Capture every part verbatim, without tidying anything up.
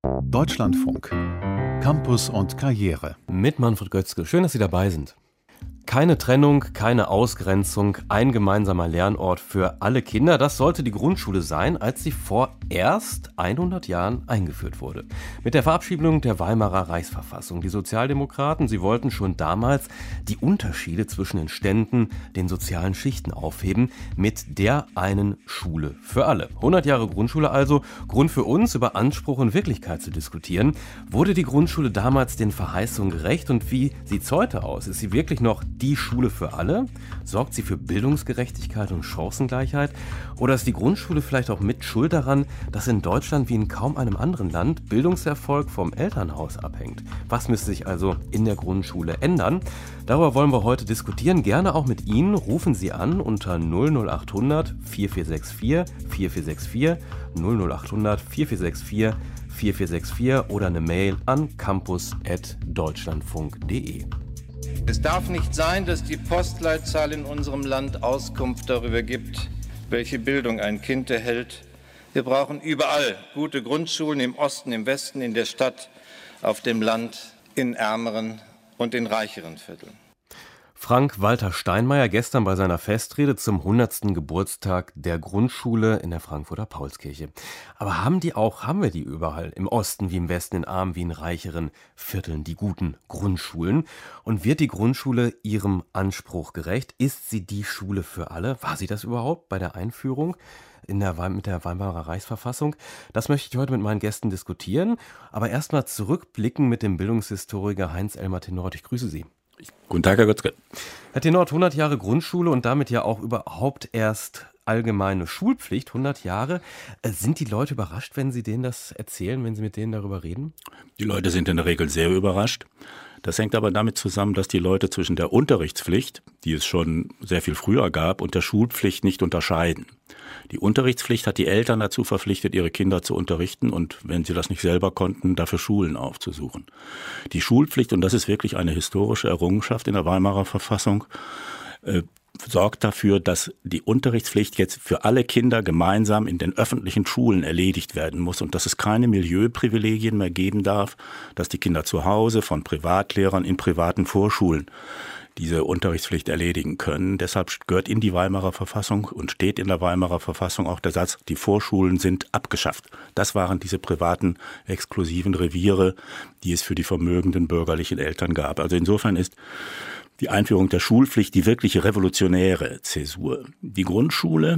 Deutschlandfunk. Campus und Karriere. Mit Manfred Götzke. Schön, dass Sie dabei sind. Keine Trennung, keine Ausgrenzung, ein gemeinsamer Lernort für alle Kinder. Das sollte die Grundschule sein, als sie vor erst hundert Jahren eingeführt wurde. Mit der Verabschiedung der Weimarer Reichsverfassung. Die Sozialdemokraten, sie wollten schon damals die Unterschiede zwischen den Ständen, den sozialen Schichten aufheben, mit der einen Schule für alle. hundert Jahre Grundschule also, Grund für uns, über Anspruch und Wirklichkeit zu diskutieren. Wurde die Grundschule damals den Verheißungen gerecht und wie sieht's heute aus? Ist sie wirklich noch die Schule für alle? Sorgt sie für Bildungsgerechtigkeit und Chancengleichheit? Oder ist die Grundschule vielleicht auch mit schuld daran, dass in Deutschland wie in kaum einem anderen Land Bildungserfolg vom Elternhaus abhängt? Was müsste sich also in der Grundschule ändern? Darüber wollen wir heute diskutieren, gerne auch mit Ihnen. Rufen Sie an unter null null acht hundert vier vier sechs vier vier vier sechs vier, null null acht hundert vier vier sechs vier vier vier sechs vier oder eine Mail an campus at deutschlandfunk punkt de. Es darf nicht sein, dass die Postleitzahl in unserem Land Auskunft darüber gibt, welche Bildung ein Kind erhält. Wir brauchen überall gute Grundschulen, im Osten, im Westen, in der Stadt, auf dem Land, in ärmeren und in reicheren Vierteln. Frank-Walter Steinmeier gestern bei seiner Festrede zum hundertsten Geburtstag der Grundschule in der Frankfurter Paulskirche. Aber haben die auch, haben wir die überall, im Osten wie im Westen, in armen wie in reicheren Vierteln, die guten Grundschulen? Und wird die Grundschule ihrem Anspruch gerecht? Ist sie die Schule für alle? War sie das überhaupt bei der Einführung in der, mit der Weimarer Reichsverfassung? Das möchte ich heute mit meinen Gästen diskutieren. Aber erstmal zurückblicken mit dem Bildungshistoriker Heinz-Elmar Tenort. Ich grüße Sie. Guten Tag, Herr Götzke. Herr Tenort, hundert Jahre Grundschule und damit ja auch überhaupt erst allgemeine Schulpflicht, hundert Jahre. Sind die Leute überrascht, wenn Sie denen das erzählen, wenn Sie mit denen darüber reden? Die Leute sind in der Regel sehr überrascht. Das hängt aber damit zusammen, dass die Leute zwischen der Unterrichtspflicht, die es schon sehr viel früher gab, und der Schulpflicht nicht unterscheiden. Die Unterrichtspflicht hat die Eltern dazu verpflichtet, ihre Kinder zu unterrichten und, wenn sie das nicht selber konnten, dafür Schulen aufzusuchen. Die Schulpflicht, und das ist wirklich eine historische Errungenschaft in der Weimarer Verfassung, äh, sorgt dafür, dass die Unterrichtspflicht jetzt für alle Kinder gemeinsam in den öffentlichen Schulen erledigt werden muss und dass es keine Milieuprivilegien mehr geben darf, dass die Kinder zu Hause von Privatlehrern in privaten Vorschulen diese Unterrichtspflicht erledigen können. Deshalb gehört in die Weimarer Verfassung und steht in der Weimarer Verfassung auch der Satz, die Vorschulen sind abgeschafft. Das waren diese privaten, exklusiven Reviere, die es für die vermögenden bürgerlichen Eltern gab. Also insofern ist die Einführung der Schulpflicht die wirkliche revolutionäre Zäsur. Die Grundschule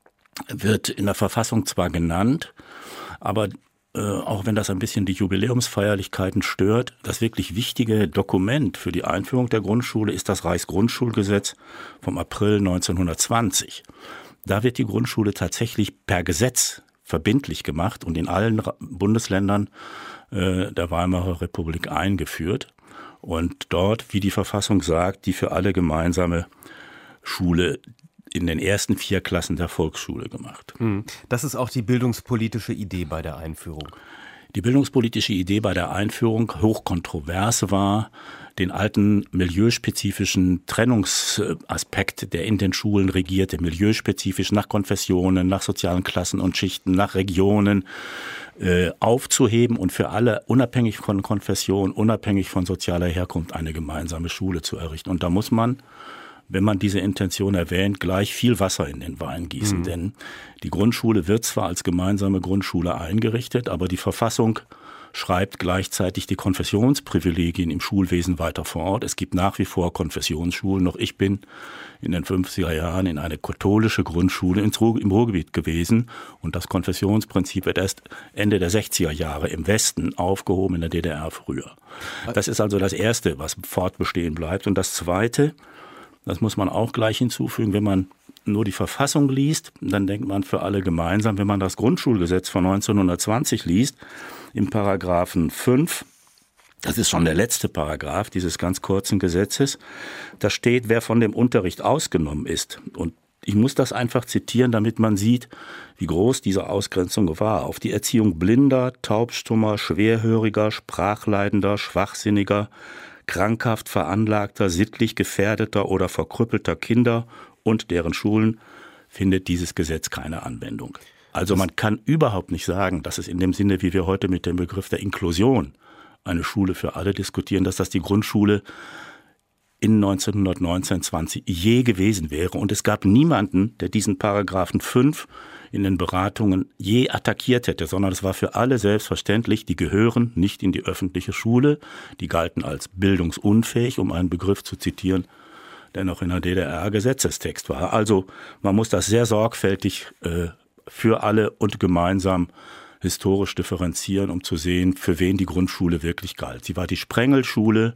wird in der Verfassung zwar genannt, aber Äh, auch wenn das ein bisschen die Jubiläumsfeierlichkeiten stört, das wirklich wichtige Dokument für die Einführung der Grundschule ist das Reichsgrundschulgesetz vom April neunzehnhundertzwanzig. Da wird die Grundschule tatsächlich per Gesetz verbindlich gemacht und in allen Bundesländern äh, der Weimarer Republik eingeführt. Und dort, wie die Verfassung sagt, die für alle gemeinsame Schule in den ersten vier Klassen der Volksschule gemacht. Das ist auch die bildungspolitische Idee bei der Einführung. Die bildungspolitische Idee bei der Einführung hochkontrovers war, den alten milieuspezifischen Trennungsaspekt, der in den Schulen regierte, milieuspezifisch nach Konfessionen, nach sozialen Klassen und Schichten, nach Regionen, äh, aufzuheben und für alle, unabhängig von Konfession, unabhängig von sozialer Herkunft, eine gemeinsame Schule zu errichten. Und da muss man, wenn man diese Intention erwähnt, gleich viel Wasser in den Wein gießen. Mhm. Denn die Grundschule wird zwar als gemeinsame Grundschule eingerichtet, aber die Verfassung schreibt gleichzeitig die Konfessionsprivilegien im Schulwesen weiter fort. Es gibt nach wie vor Konfessionsschulen. Noch ich bin in den fünfziger Jahren in eine katholische Grundschule im Ruhrgebiet gewesen. Und das Konfessionsprinzip wird erst Ende der sechziger Jahre im Westen aufgehoben, in der D D R früher. Das ist also das Erste, was fortbestehen bleibt. Und das Zweite, das muss man auch gleich hinzufügen, wenn man nur die Verfassung liest, dann denkt man für alle gemeinsam. Wenn man das Grundschulgesetz von neunzehnhundertzwanzig liest, im Paragraphen fünf, das ist schon der letzte Paragraph dieses ganz kurzen Gesetzes, da steht, wer von dem Unterricht ausgenommen ist. Und ich muss das einfach zitieren, damit man sieht, wie groß diese Ausgrenzung war. Auf die Erziehung blinder, taubstummer, schwerhöriger, sprachleidender, schwachsinniger, krankhaft veranlagter, sittlich gefährdeter oder verkrüppelter Kinder und deren Schulen findet dieses Gesetz keine Anwendung. Also man kann überhaupt nicht sagen, dass es in dem Sinne, wie wir heute mit dem Begriff der Inklusion eine Schule für alle diskutieren, dass das die Grundschule in neunzehnhundertneunzehn zwanzig je gewesen wäre. Und es gab niemanden, der diesen Paragraphen fünf in den Beratungen je attackiert hätte, sondern es war für alle selbstverständlich, die gehören nicht in die öffentliche Schule, die galten als bildungsunfähig, um einen Begriff zu zitieren, der noch in der D D R Gesetzestext war. Also man muss das sehr sorgfältig äh, für alle und gemeinsam historisch differenzieren, um zu sehen, für wen die Grundschule wirklich galt. Sie war die Sprengelschule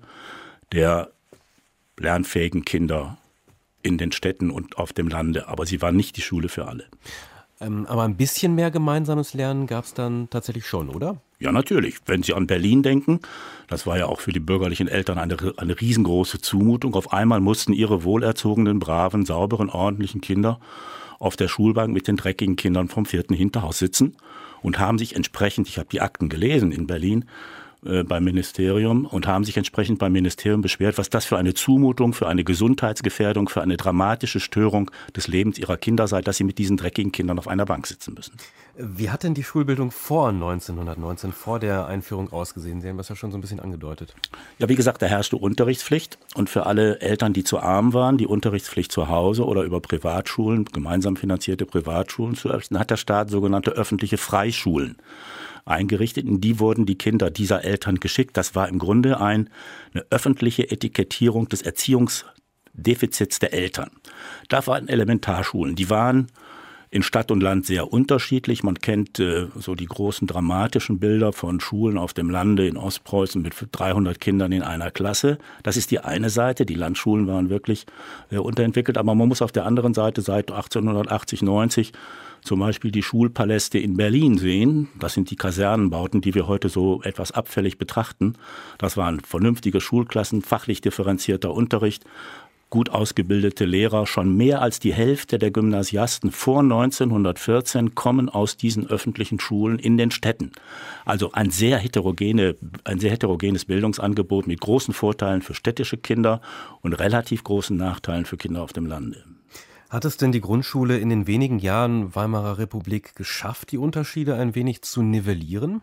der lernfähigen Kinder in den Städten und auf dem Lande, aber sie war nicht die Schule für alle. Ähm, aber ein bisschen mehr gemeinsames Lernen gab es dann tatsächlich schon, oder? Ja, natürlich. Wenn Sie an Berlin denken, das war ja auch für die bürgerlichen Eltern eine, eine riesengroße Zumutung. Auf einmal mussten ihre wohlerzogenen, braven, sauberen, ordentlichen Kinder auf der Schulbank mit den dreckigen Kindern vom vierten Hinterhaus sitzen und haben sich entsprechend, ich habe die Akten gelesen in Berlin, äh, beim Ministerium und haben sich entsprechend beim Ministerium beschwert, was das für eine Zumutung, für eine Gesundheitsgefährdung, für eine dramatische Störung des Lebens ihrer Kinder sei, dass sie mit diesen dreckigen Kindern auf einer Bank sitzen müssen. Wie hat denn die Schulbildung vor neunzehnhundertneunzehn, vor der Einführung ausgesehen? Sie haben das ja schon so ein bisschen angedeutet. Ja, wie gesagt, da herrschte Unterrichtspflicht und für alle Eltern, die zu arm waren, die Unterrichtspflicht zu Hause oder über Privatschulen, gemeinsam finanzierte Privatschulen zu errichten, hat der Staat sogenannte öffentliche Freischulen eingerichtet. In die wurden die Kinder dieser Eltern geschickt. Das war im Grunde ein, eine öffentliche Etikettierung des Erziehungsdefizits der Eltern. Da waren Elementarschulen, die waren in Stadt und Land sehr unterschiedlich. Man kennt äh, so die großen dramatischen Bilder von Schulen auf dem Lande in Ostpreußen mit dreihundert Kindern in einer Klasse. Das ist die eine Seite. Die Landschulen waren wirklich äh, unterentwickelt. Aber man muss auf der anderen Seite seit achtzehnhundertachtzig, neunzig zum Beispiel die Schulpaläste in Berlin sehen. Das sind die Kasernenbauten, die wir heute so etwas abfällig betrachten. Das waren vernünftige Schulklassen, fachlich differenzierter Unterricht, gut ausgebildete Lehrer. Schon mehr als die Hälfte der Gymnasiasten vor neunzehnhundertvierzehn kommen aus diesen öffentlichen Schulen in den Städten. Also ein sehr heterogene, ein sehr heterogenes Bildungsangebot mit großen Vorteilen für städtische Kinder und relativ großen Nachteilen für Kinder auf dem Lande. Hat es denn die Grundschule in den wenigen Jahren Weimarer Republik geschafft, die Unterschiede ein wenig zu nivellieren?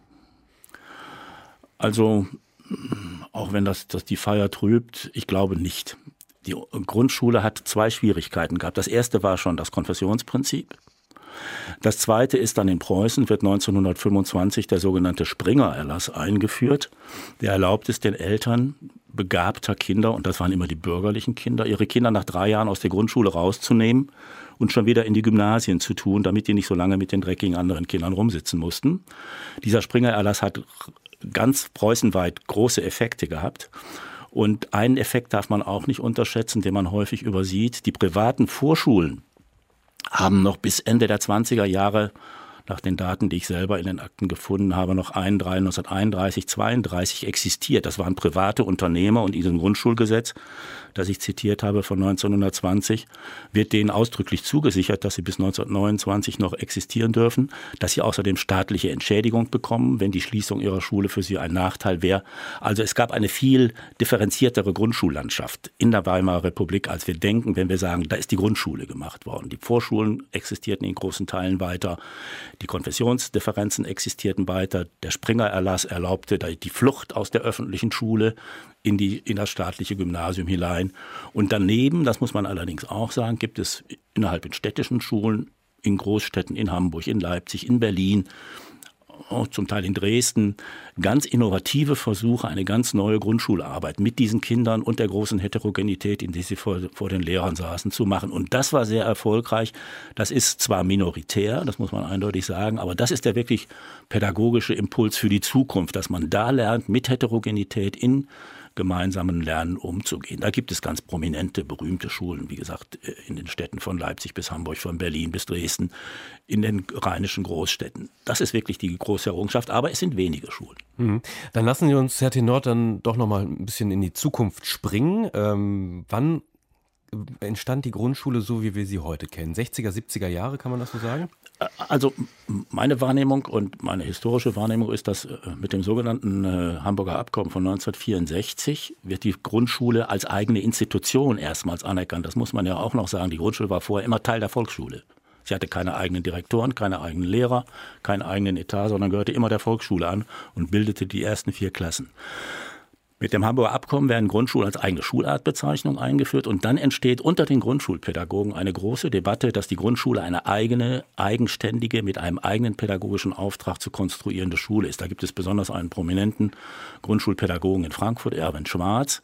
Also, auch wenn das, das die Feier trübt, ich glaube nicht. Die Grundschule hat zwei Schwierigkeiten gehabt. Das erste war schon das Konfessionsprinzip. Das zweite ist dann in Preußen, wird neunzehnhundertfünfundzwanzig der sogenannte Springer-Erlass eingeführt. Der erlaubt es den Eltern begabter Kinder, und das waren immer die bürgerlichen Kinder, ihre Kinder nach drei Jahren aus der Grundschule rauszunehmen und schon wieder in die Gymnasien zu tun, damit die nicht so lange mit den dreckigen anderen Kindern rumsitzen mussten. Dieser Springer-Erlass hat ganz preußenweit große Effekte gehabt. Und einen Effekt darf man auch nicht unterschätzen, den man häufig übersieht. Die privaten Vorschulen haben noch bis Ende der zwanziger Jahre, nach den Daten, die ich selber in den Akten gefunden habe, noch neunzehnhunderteinunddreißig, zweiunddreißig existiert. Das waren private Unternehmer, und in diesem Grundschulgesetz, das ich zitiert habe von neunzehnhundertzwanzig, wird denen ausdrücklich zugesichert, dass sie bis neunzehnhundertneunundzwanzig noch existieren dürfen, dass sie außerdem staatliche Entschädigung bekommen, wenn die Schließung ihrer Schule für sie ein Nachteil wäre. Also es gab eine viel differenziertere Grundschullandschaft in der Weimarer Republik, als wir denken, wenn wir sagen, da ist die Grundschule gemacht worden. Die Vorschulen existierten in großen Teilen weiter. Die Konfessionsdifferenzen existierten weiter. Der Springer-Erlass erlaubte die Flucht aus der öffentlichen Schule in, die, in das staatliche Gymnasium hinein. Und daneben, das muss man allerdings auch sagen, gibt es innerhalb in städtischen Schulen, in Großstädten, in Hamburg, in Leipzig, in Berlin, auch zum Teil in Dresden, ganz innovative Versuche, eine ganz neue Grundschularbeit mit diesen Kindern und der großen Heterogenität, in der sie vor, vor den Lehrern saßen, zu machen. Und das war sehr erfolgreich. Das ist zwar minoritär, das muss man eindeutig sagen, aber das ist der wirklich pädagogische Impuls für die Zukunft, dass man da lernt, mit Heterogenität in gemeinsamen Lernen umzugehen. Da gibt es ganz prominente, berühmte Schulen, wie gesagt, in den Städten von Leipzig bis Hamburg, von Berlin bis Dresden, in den rheinischen Großstädten. Das ist wirklich die große Errungenschaft, aber es sind wenige Schulen. Mhm. Dann lassen Sie uns, Herr Tenor, dann doch noch mal ein bisschen in die Zukunft springen. Ähm, wann entstand die Grundschule so, wie wir sie heute kennen? sechziger, siebziger Jahre, kann man das so sagen? Also meine Wahrnehmung und meine historische Wahrnehmung ist, dass mit dem sogenannten äh, Hamburger Abkommen von neunzehnhundertvierundsechzig wird die Grundschule als eigene Institution erstmals anerkannt. Das muss man ja auch noch sagen. Die Grundschule war vorher immer Teil der Volksschule. Sie hatte keine eigenen Direktoren, keine eigenen Lehrer, keinen eigenen Etat, sondern gehörte immer der Volksschule an und bildete die ersten vier Klassen. Mit dem Hamburger Abkommen werden Grundschulen als eigene Schulartbezeichnung eingeführt und dann entsteht unter den Grundschulpädagogen eine große Debatte, dass die Grundschule eine eigene, eigenständige, mit einem eigenen pädagogischen Auftrag zu konstruierende Schule ist. Da gibt es besonders einen prominenten Grundschulpädagogen in Frankfurt, Erwin Schwarz,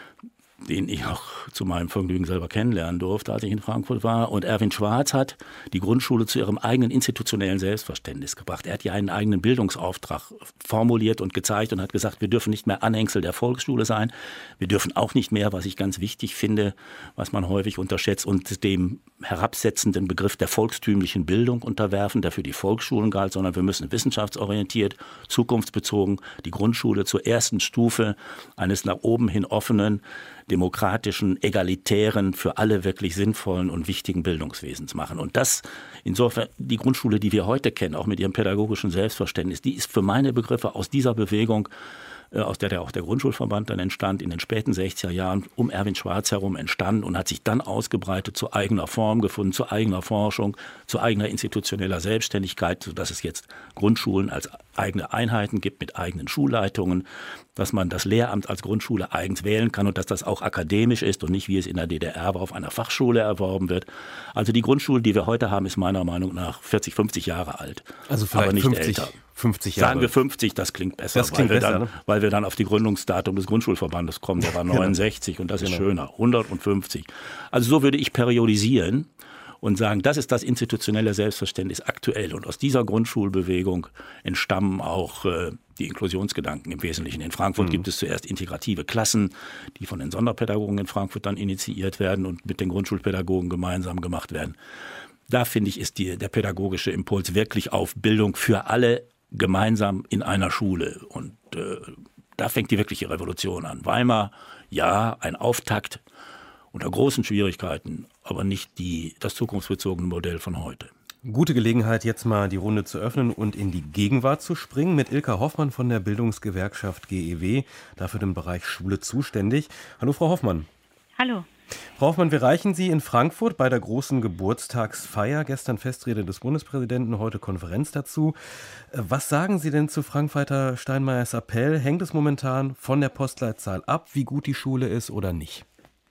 den ich auch zu meinem Vergnügen selber kennenlernen durfte, als ich in Frankfurt war. Und Erwin Schwarz hat die Grundschule zu ihrem eigenen institutionellen Selbstverständnis gebracht. Er hat ja einen eigenen Bildungsauftrag formuliert und gezeigt und hat gesagt, wir dürfen nicht mehr Anhängsel der Volksschule sein. Wir dürfen auch nicht mehr, was ich ganz wichtig finde, was man häufig unterschätzt, und dem herabsetzenden Begriff der volkstümlichen Bildung unterwerfen, der für die Volksschulen galt, sondern wir müssen wissenschaftsorientiert, zukunftsbezogen die Grundschule zur ersten Stufe eines nach oben hin offenen, demokratischen, egalitären, für alle wirklich sinnvollen und wichtigen Bildungswesens machen. Und das, insofern, die Grundschule, die wir heute kennen, auch mit ihrem pädagogischen Selbstverständnis, die ist für meine Begriffe aus dieser Bewegung, aus der der auch der Grundschulverband dann entstand, in den späten sechziger Jahren um Erwin Schwarz herum entstanden und hat sich dann ausgebreitet, zu eigener Form gefunden, zu eigener Forschung, zu eigener institutioneller Selbstständigkeit, sodass es jetzt Grundschulen als eigene Einheiten gibt mit eigenen Schulleitungen, dass man das Lehramt als Grundschule eigens wählen kann und dass das auch akademisch ist und nicht, wie es in der D D R war, auf einer Fachschule erworben wird. Also die Grundschule, die wir heute haben, ist meiner Meinung nach vierzig, fünfzig Jahre alt, also vielleicht aber nicht fünfzig, älter. fünfzig Jahre. Sagen wir fünfzig, das klingt besser, das klingt weil, wir besser dann, ne? weil wir dann auf die Gründungsdatum des Grundschulverbandes kommen. Der war neunundsechzig und das ist Genau. schöner, hundertfünfzig. Also so würde ich periodisieren und sagen, das ist das institutionelle Selbstverständnis aktuell. Und aus dieser Grundschulbewegung entstammen auch äh, die Inklusionsgedanken im Wesentlichen. In Frankfurt mhm. gibt es zuerst integrative Klassen, die von den Sonderpädagogen in Frankfurt dann initiiert werden und mit den Grundschulpädagogen gemeinsam gemacht werden. Da, finde ich, ist die, der pädagogische Impuls wirklich auf Bildung für alle gemeinsam in einer Schule. Und äh, da fängt die wirkliche Revolution an. Weimar, ja, ein Auftakt unter großen Schwierigkeiten, aber nicht die, das zukunftsbezogene Modell von heute. Gute Gelegenheit, jetzt mal die Runde zu öffnen und in die Gegenwart zu springen mit Ilka Hoffmann von der Bildungsgewerkschaft G E W, dafür den Bereich Schule zuständig. Hallo Frau Hoffmann. Hallo. Frau Hoffmann, wir reichen Sie in Frankfurt bei der großen Geburtstagsfeier. Gestern Festrede des Bundespräsidenten, heute Konferenz dazu. Was sagen Sie denn zu Frank-Walter Steinmeiers Appell? Hängt es momentan von der Postleitzahl ab, wie gut die Schule ist oder nicht?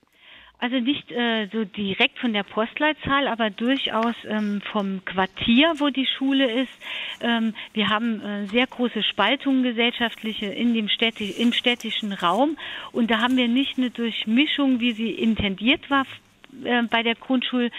Also nicht äh, so direkt von der Postleitzahl, aber durchaus ähm, vom Quartier, wo die Schule ist. Ähm, wir haben äh, sehr große Spaltungen gesellschaftliche in dem Städti- im städtischen Raum. Und da haben wir nicht eine Durchmischung, wie sie intendiert war, äh, bei der Grundschulgründung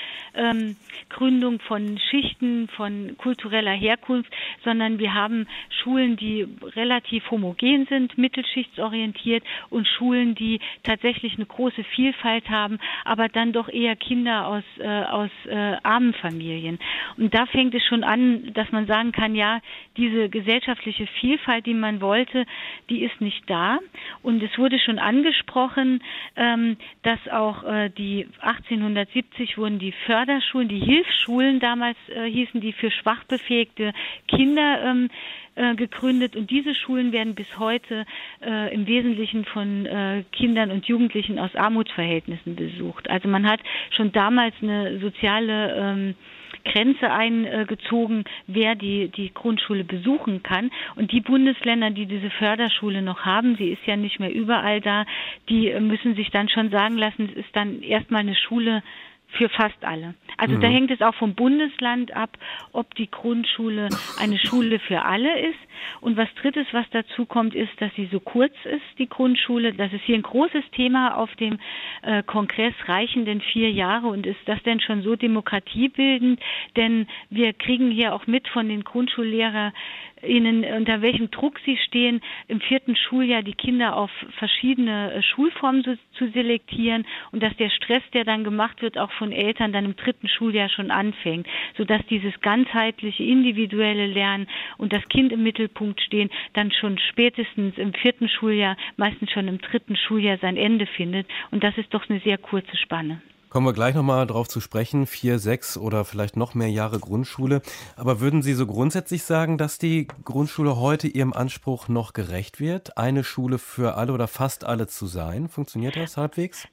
ähm, von Schichten, von kultureller Herkunft, sondern wir haben Schulen, die relativ homogen sind, mittelschichtsorientiert, und Schulen, die tatsächlich eine große Vielfalt haben, aber dann doch eher Kinder aus, äh, aus äh, armen Familien. Und da fängt es schon an, dass man sagen kann, ja, diese gesellschaftliche Vielfalt, die man wollte, die ist nicht da. Und es wurde schon angesprochen, ähm, dass auch äh, die achtzehnhundertsiebzig wurden die Förderschulen, die Hilfsschulen damals äh, hießen, die für schwach befähigte Kinder ähm, äh, gegründet, und diese Schulen werden bis heute äh, im Wesentlichen von äh, Kindern und Jugendlichen aus Armutsverhältnissen besucht. Also man hat schon damals eine soziale ähm, Grenze eingezogen, wer die, die Grundschule besuchen kann. Und die Bundesländer, die diese Förderschule noch haben, sie ist ja nicht mehr überall da, die müssen sich dann schon sagen lassen, es ist dann erstmal eine Schule für fast alle. Also mhm. da hängt es auch vom Bundesland ab, ob die Grundschule eine Schule für alle ist. Und was Drittes, was dazu kommt, ist, dass sie so kurz ist, die Grundschule. Das ist hier ein großes Thema auf dem äh, Kongress, reichen denn vier Jahre, und ist das denn schon so demokratiebildend? Denn wir kriegen hier auch mit von den Grundschullehrern, Ihnen, unter welchem Druck sie stehen, im vierten Schuljahr die Kinder auf verschiedene Schulformen zu, zu selektieren, und dass der Stress, der dann gemacht wird, auch von Eltern dann im dritten Schuljahr schon anfängt, sodass dieses ganzheitliche, individuelle Lernen und das Kind im Mittelpunkt stehen, dann schon spätestens im vierten Schuljahr, meistens schon im dritten Schuljahr sein Ende findet. Und das ist doch eine sehr kurze Spanne. Kommen wir gleich nochmal drauf zu sprechen, vier, sechs oder vielleicht noch mehr Jahre Grundschule. Aber würden Sie so grundsätzlich sagen, dass die Grundschule heute ihrem Anspruch noch gerecht wird, eine Schule für alle oder fast alle zu sein? Funktioniert das halbwegs?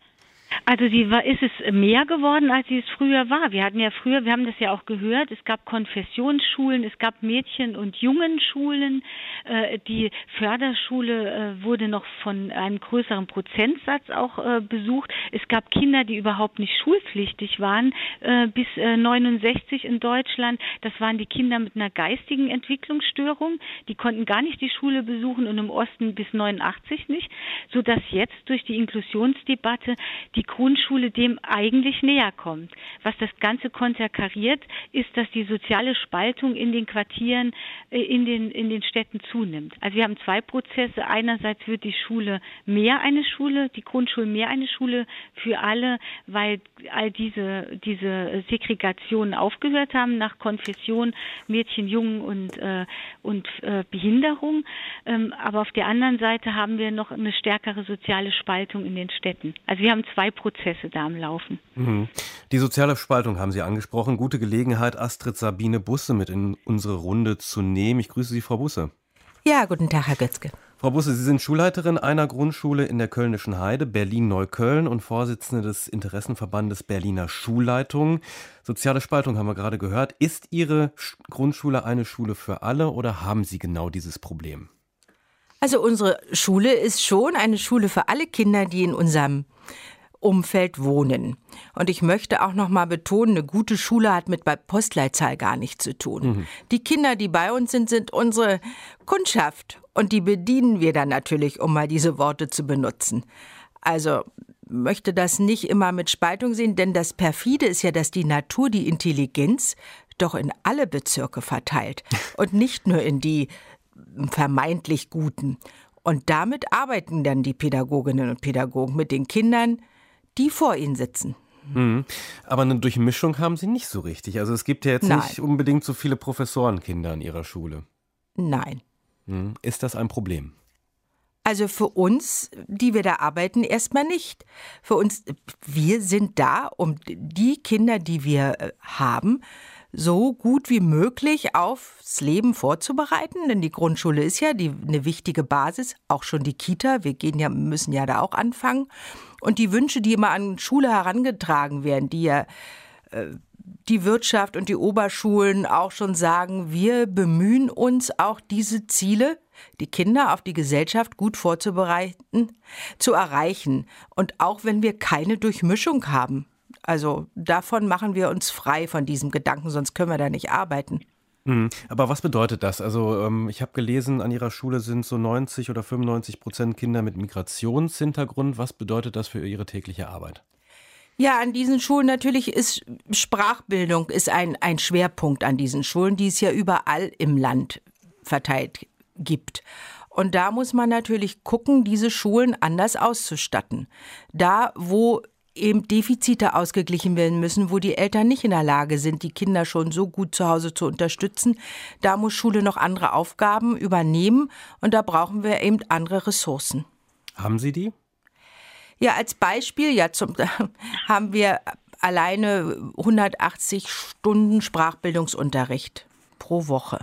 Also sie war, ist es mehr geworden, als sie es früher war. Wir hatten ja früher, wir haben das ja auch gehört, es gab Konfessionsschulen, es gab Mädchen- und Jungenschulen. Äh, die Förderschule äh, wurde noch von einem größeren Prozentsatz auch äh, besucht. Es gab Kinder, die überhaupt nicht schulpflichtig waren, äh, bis äh, neunundsechzig in Deutschland. Das waren die Kinder mit einer geistigen Entwicklungsstörung. Die konnten gar nicht die Schule besuchen und im Osten bis neunundachtzig nicht, sodass jetzt durch die Inklusionsdebatte die Grundschule dem eigentlich näher kommt. Was das Ganze konterkariert, ist, dass die soziale Spaltung in den Quartieren, in den, in den Städten zunimmt. Also wir haben zwei Prozesse. Einerseits wird die Schule mehr eine Schule, die Grundschule mehr eine Schule für alle, weil all diese, diese Segregationen aufgehört haben nach Konfession, Mädchen, Jungen und, äh, und äh, Behinderung. Ähm, aber auf der anderen Seite haben wir noch eine stärkere soziale Spaltung in den Städten. Also wir haben zwei Prozesse da am Laufen. Mhm. Die soziale Spaltung haben Sie angesprochen. Gute Gelegenheit, Astrid Sabine Busse mit in unsere Runde zu nehmen. Ich grüße Sie, Frau Busse. Ja, guten Tag, Herr Götzke. Frau Busse, Sie sind Schulleiterin einer Grundschule in der Kölnischen Heide, Berlin-Neukölln, und Vorsitzende des Interessenverbandes Berliner Schulleitungen. Soziale Spaltung haben wir gerade gehört. Ist Ihre Grundschule eine Schule für alle oder haben Sie genau dieses Problem? Also unsere Schule ist schon eine Schule für alle Kinder, die in unserem Umfeld wohnen. Und ich möchte auch noch mal betonen, eine gute Schule hat mit Postleitzahl gar nichts zu tun. Mhm. Die Kinder, die bei uns sind, sind unsere Kundschaft. Und die bedienen wir dann natürlich, um mal diese Worte zu benutzen. Also möchte das nicht immer mit Spaltung sehen, denn das Perfide ist ja, dass die Natur die Intelligenz doch in alle Bezirke verteilt und nicht nur in die vermeintlich Guten. Und damit arbeiten dann die Pädagoginnen und Pädagogen mit den Kindern, die vor ihnen sitzen. Mhm. Aber eine Durchmischung haben Sie nicht so richtig. Also es gibt ja jetzt Nein. nicht unbedingt so viele Professorenkinder in Ihrer Schule. Nein. Mhm. Ist das ein Problem? Also für uns, die wir da arbeiten, erstmal nicht. Für uns, wir sind da, um die Kinder, die wir haben, so gut wie möglich aufs Leben vorzubereiten. Denn die Grundschule ist ja die, eine wichtige Basis, auch schon die Kita. Wir gehen ja, müssen ja da auch anfangen. Und die Wünsche, die immer an Schule herangetragen werden, die ja äh, die Wirtschaft und die Oberschulen auch schon sagen, wir bemühen uns auch diese Ziele, die Kinder auf die Gesellschaft gut vorzubereiten, zu erreichen. Und auch wenn wir keine Durchmischung haben. Also davon machen wir uns frei von diesem Gedanken, sonst können wir da nicht arbeiten. Mhm. Aber was bedeutet das? Also ähm, ich habe gelesen, an Ihrer Schule sind so neunzig oder fünfundneunzig Prozent Kinder mit Migrationshintergrund. Was bedeutet das für Ihre tägliche Arbeit? Ja, an diesen Schulen natürlich ist Sprachbildung ist ein, ein Schwerpunkt an diesen Schulen, die es ja überall im Land verteilt gibt. Und da muss man natürlich gucken, diese Schulen anders auszustatten. Da, wo eben Defizite ausgeglichen werden müssen, wo die Eltern nicht in der Lage sind, die Kinder schon so gut zu Hause zu unterstützen, da muss Schule noch andere Aufgaben übernehmen und da brauchen wir eben andere Ressourcen. Haben Sie die? Ja, als Beispiel, ja, zum, haben wir alleine hundertachtzig Stunden Sprachbildungsunterricht pro Woche.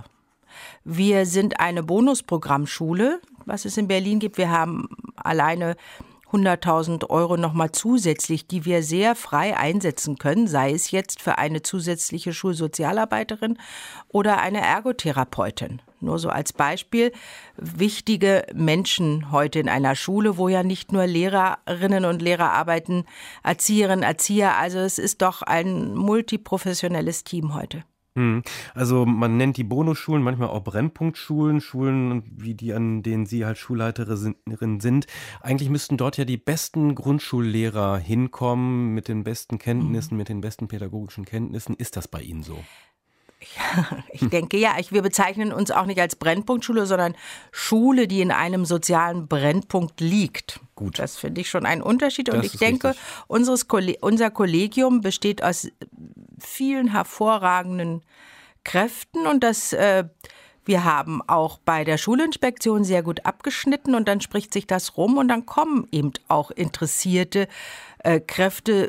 Wir sind eine Bonusprogrammschule, was es in Berlin gibt. Wir haben alleine hunderttausend Euro nochmal zusätzlich, die wir sehr frei einsetzen können, sei es jetzt für eine zusätzliche Schulsozialarbeiterin oder eine Ergotherapeutin. Nur so als Beispiel, wichtige Menschen heute in einer Schule, wo ja nicht nur Lehrerinnen und Lehrer arbeiten, Erzieherinnen, Erzieher, also es ist doch ein multiprofessionelles Team heute. Also man nennt die Bonusschulen manchmal auch Brennpunktschulen, Schulen wie die, an denen Sie als Schulleiterin sind. Eigentlich müssten dort ja die besten Grundschullehrer hinkommen, mit den besten Kenntnissen, mit den besten pädagogischen Kenntnissen. Ist das bei Ihnen so? Ja, ich denke ja, ich, wir bezeichnen uns auch nicht als Brennpunktschule, sondern Schule, die in einem sozialen Brennpunkt liegt. Gut. Das finde ich schon ein Unterschied. Und Das ich denke, unseres, unser Kollegium besteht aus vielen hervorragenden Kräften und das, äh, wir haben auch bei der Schulinspektion sehr gut abgeschnitten und dann spricht sich das rum und dann kommen eben auch interessierte äh, Kräfte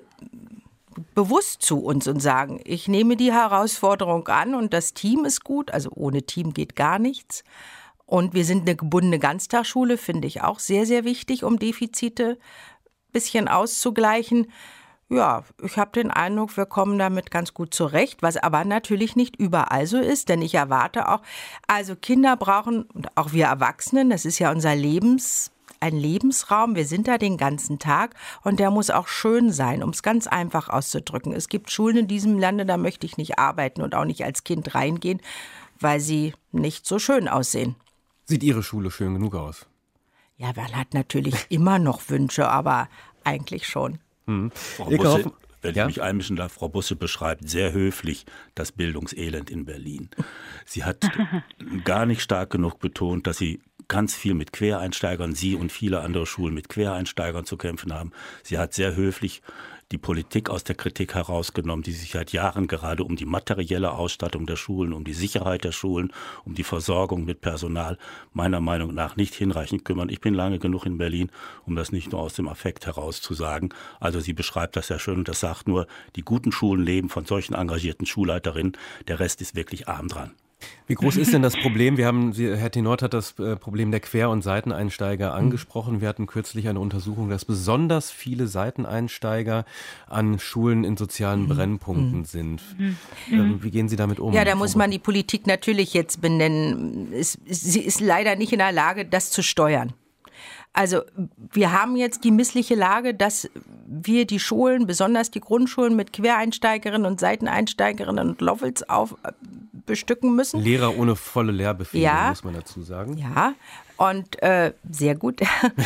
bewusst zu uns und sagen, ich nehme die Herausforderung an und das Team ist gut, also ohne Team geht gar nichts. Und wir sind eine gebundene Ganztagsschule, finde ich auch sehr, sehr wichtig, um Defizite bisschen auszugleichen. Ja, ich habe den Eindruck, wir kommen damit ganz gut zurecht, was aber natürlich nicht überall so ist, denn ich erwarte auch, also Kinder brauchen, und auch wir Erwachsenen, das ist ja unser Lebens, ein Lebensraum, wir sind da den ganzen Tag und der muss auch schön sein, um es ganz einfach auszudrücken. Es gibt Schulen in diesem Lande, da möchte ich nicht arbeiten und auch nicht als Kind reingehen, weil sie nicht so schön aussehen. Sieht Ihre Schule schön genug aus? Ja, man hat natürlich immer noch Wünsche, aber eigentlich schon. Hm. Frau Busse, wenn ich ja? mich einmischen darf, Frau Busse beschreibt sehr höflich das Bildungselend in Berlin. Sie hat gar nicht stark genug betont, dass sie ganz viel mit Quereinsteigern, sie und viele andere Schulen mit Quereinsteigern zu kämpfen haben. Sie hat sehr höflich die Politik aus der Kritik herausgenommen, die sich seit Jahren gerade um die materielle Ausstattung der Schulen, um die Sicherheit der Schulen, um die Versorgung mit Personal meiner Meinung nach nicht hinreichend kümmern. Ich bin lange genug in Berlin, um das nicht nur aus dem Affekt heraus zu sagen. Also sie beschreibt das sehr schön und das sagt nur, die guten Schulen leben von solchen engagierten Schulleiterinnen, der Rest ist wirklich arm dran. Wie groß ist denn das Problem? Wir haben, Herr Tenort hat das Problem der Quer- und Seiteneinsteiger angesprochen. Wir hatten kürzlich eine Untersuchung, dass besonders viele Seiteneinsteiger an Schulen in sozialen Brennpunkten sind. Ähm, wie gehen Sie damit um? Ja, da muss man die Politik natürlich jetzt benennen. Es, sie ist leider nicht in der Lage, das zu steuern. Also wir haben jetzt die missliche Lage, dass wir die Schulen, besonders die Grundschulen, mit Quereinsteigerinnen und Seiteneinsteigerinnen und Loffels auf bestücken müssen. Lehrer ohne volle Lehrbefähigung, ja, muss man dazu sagen. Ja, und äh, sehr gut.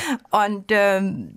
Und ähm,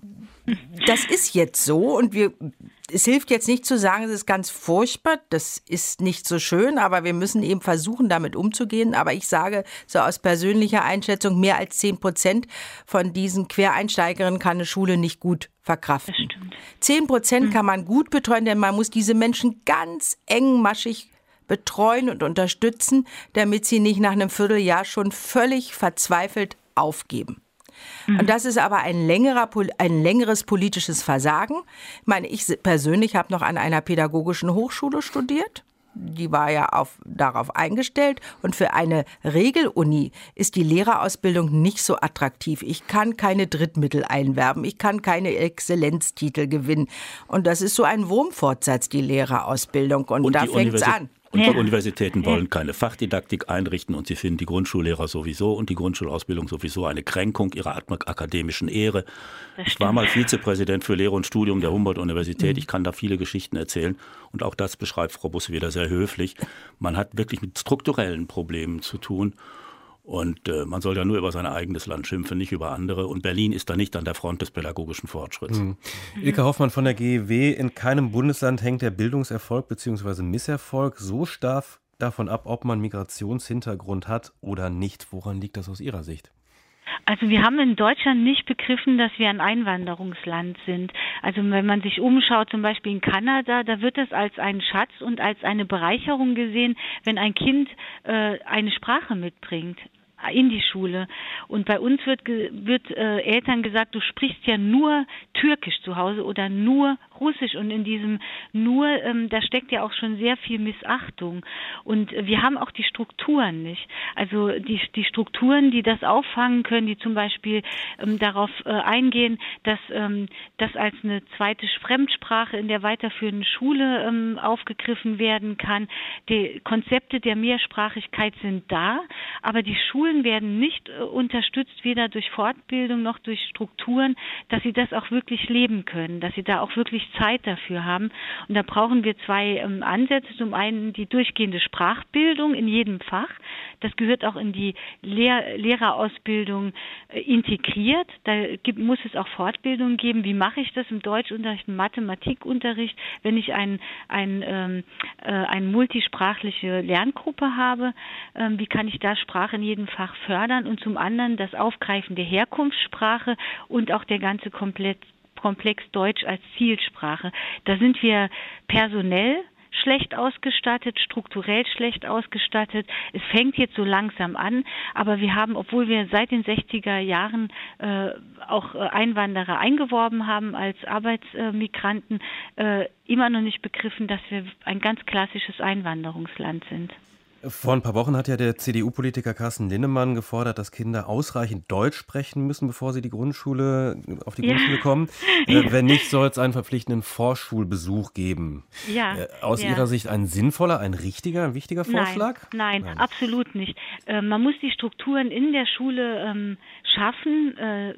das ist jetzt so und wir, es hilft jetzt nicht zu sagen, es ist ganz furchtbar, das ist nicht so schön, aber wir müssen eben versuchen, damit umzugehen. Aber ich sage so aus persönlicher Einschätzung, mehr als zehn Prozent von diesen Quereinsteigerinnen kann eine Schule nicht gut verkraften. Das stimmt. zehn Prozent kann man gut betreuen, denn man muss diese Menschen ganz engmaschig betreuen und unterstützen, damit sie nicht nach einem Vierteljahr schon völlig verzweifelt aufgeben. Mhm. Und das ist aber ein, längerer, ein längeres politisches Versagen. Ich meine, ich persönlich habe noch an einer pädagogischen Hochschule studiert. Die war ja auf, darauf eingestellt. Und für eine Regeluni ist die Lehrerausbildung nicht so attraktiv. Ich kann keine Drittmittel einwerben. Ich kann keine Exzellenztitel gewinnen. Und das ist so ein Wurmfortsatz, die Lehrerausbildung. Und, und da fängt es an. Und die ja. Universitäten wollen keine Fachdidaktik einrichten und sie finden die Grundschullehrer sowieso und die Grundschulausbildung sowieso eine Kränkung ihrer akademischen Ehre. Ich war mal Vizepräsident für Lehre und Studium der Humboldt-Universität. Mhm. Ich kann da viele Geschichten erzählen und auch das beschreibt Frau Busse wieder sehr höflich. Man hat wirklich mit strukturellen Problemen zu tun. Und äh, man soll ja nur über sein eigenes Land schimpfen, nicht über andere. Und Berlin ist da nicht an der Front des pädagogischen Fortschritts. Mhm. Ilke Hoffmann von der G E W. In keinem Bundesland hängt der Bildungserfolg bzw. Misserfolg so stark davon ab, ob man Migrationshintergrund hat oder nicht. Woran liegt das aus Ihrer Sicht? Also wir haben in Deutschland nicht begriffen, dass wir ein Einwanderungsland sind. Also wenn man sich umschaut, zum Beispiel in Kanada, da wird es als einen Schatz und als eine Bereicherung gesehen, wenn ein Kind äh, eine Sprache mitbringt in die Schule. Und bei uns wird, wird äh, Eltern gesagt, du sprichst ja nur Türkisch zu Hause oder nur Russisch. Und in diesem nur, ähm, da steckt ja auch schon sehr viel Missachtung. Und wir haben auch die Strukturen nicht. Also die, die Strukturen, die das auffangen können, die zum Beispiel ähm, darauf äh, eingehen, dass ähm, das als eine zweite Fremdsprache in der weiterführenden Schule ähm, aufgegriffen werden kann. Die Konzepte der Mehrsprachigkeit sind da, aber die Schulen werden nicht äh, unterstützt, weder durch Fortbildung noch durch Strukturen, dass sie das auch wirklich leben können, dass sie da auch wirklich Zeit dafür haben. Und da brauchen wir zwei ähm, Ansätze. Zum einen die durchgehende Sprachbildung in jedem Fach. Das gehört auch in die Lehr- Lehrerausbildung äh, integriert. Da gibt, muss es auch Fortbildung geben. Wie mache ich das im Deutschunterricht, im Mathematikunterricht, wenn ich ein, ein, ähm, äh, eine multisprachliche Lerngruppe habe? Ähm, wie kann ich da Sprache in jedem Fach fördern? Und zum anderen das Aufgreifen der Herkunftssprache und auch der ganze Komplex, Komplex Deutsch als Zielsprache. Da sind wir personell schlecht ausgestattet, strukturell schlecht ausgestattet. Es fängt jetzt so langsam an, aber wir haben, obwohl wir seit den sechziger Jahren äh, auch Einwanderer eingeworben haben als Arbeitsmigranten, äh, immer noch nicht begriffen, dass wir ein ganz klassisches Einwanderungsland sind. Vor ein paar Wochen hat ja der C D U-Politiker Carsten Linnemann gefordert, dass Kinder ausreichend Deutsch sprechen müssen, bevor sie die Grundschule, auf die ja. Grundschule kommen. Äh, wenn nicht, soll es einen verpflichtenden Vorschulbesuch geben. Ja. Äh, aus ja. Ihrer Sicht ein sinnvoller, ein richtiger, ein wichtiger Vorschlag? Nein, nein, nein. Absolut nicht. Äh, man muss die Strukturen in der Schule ähm, schaffen, äh,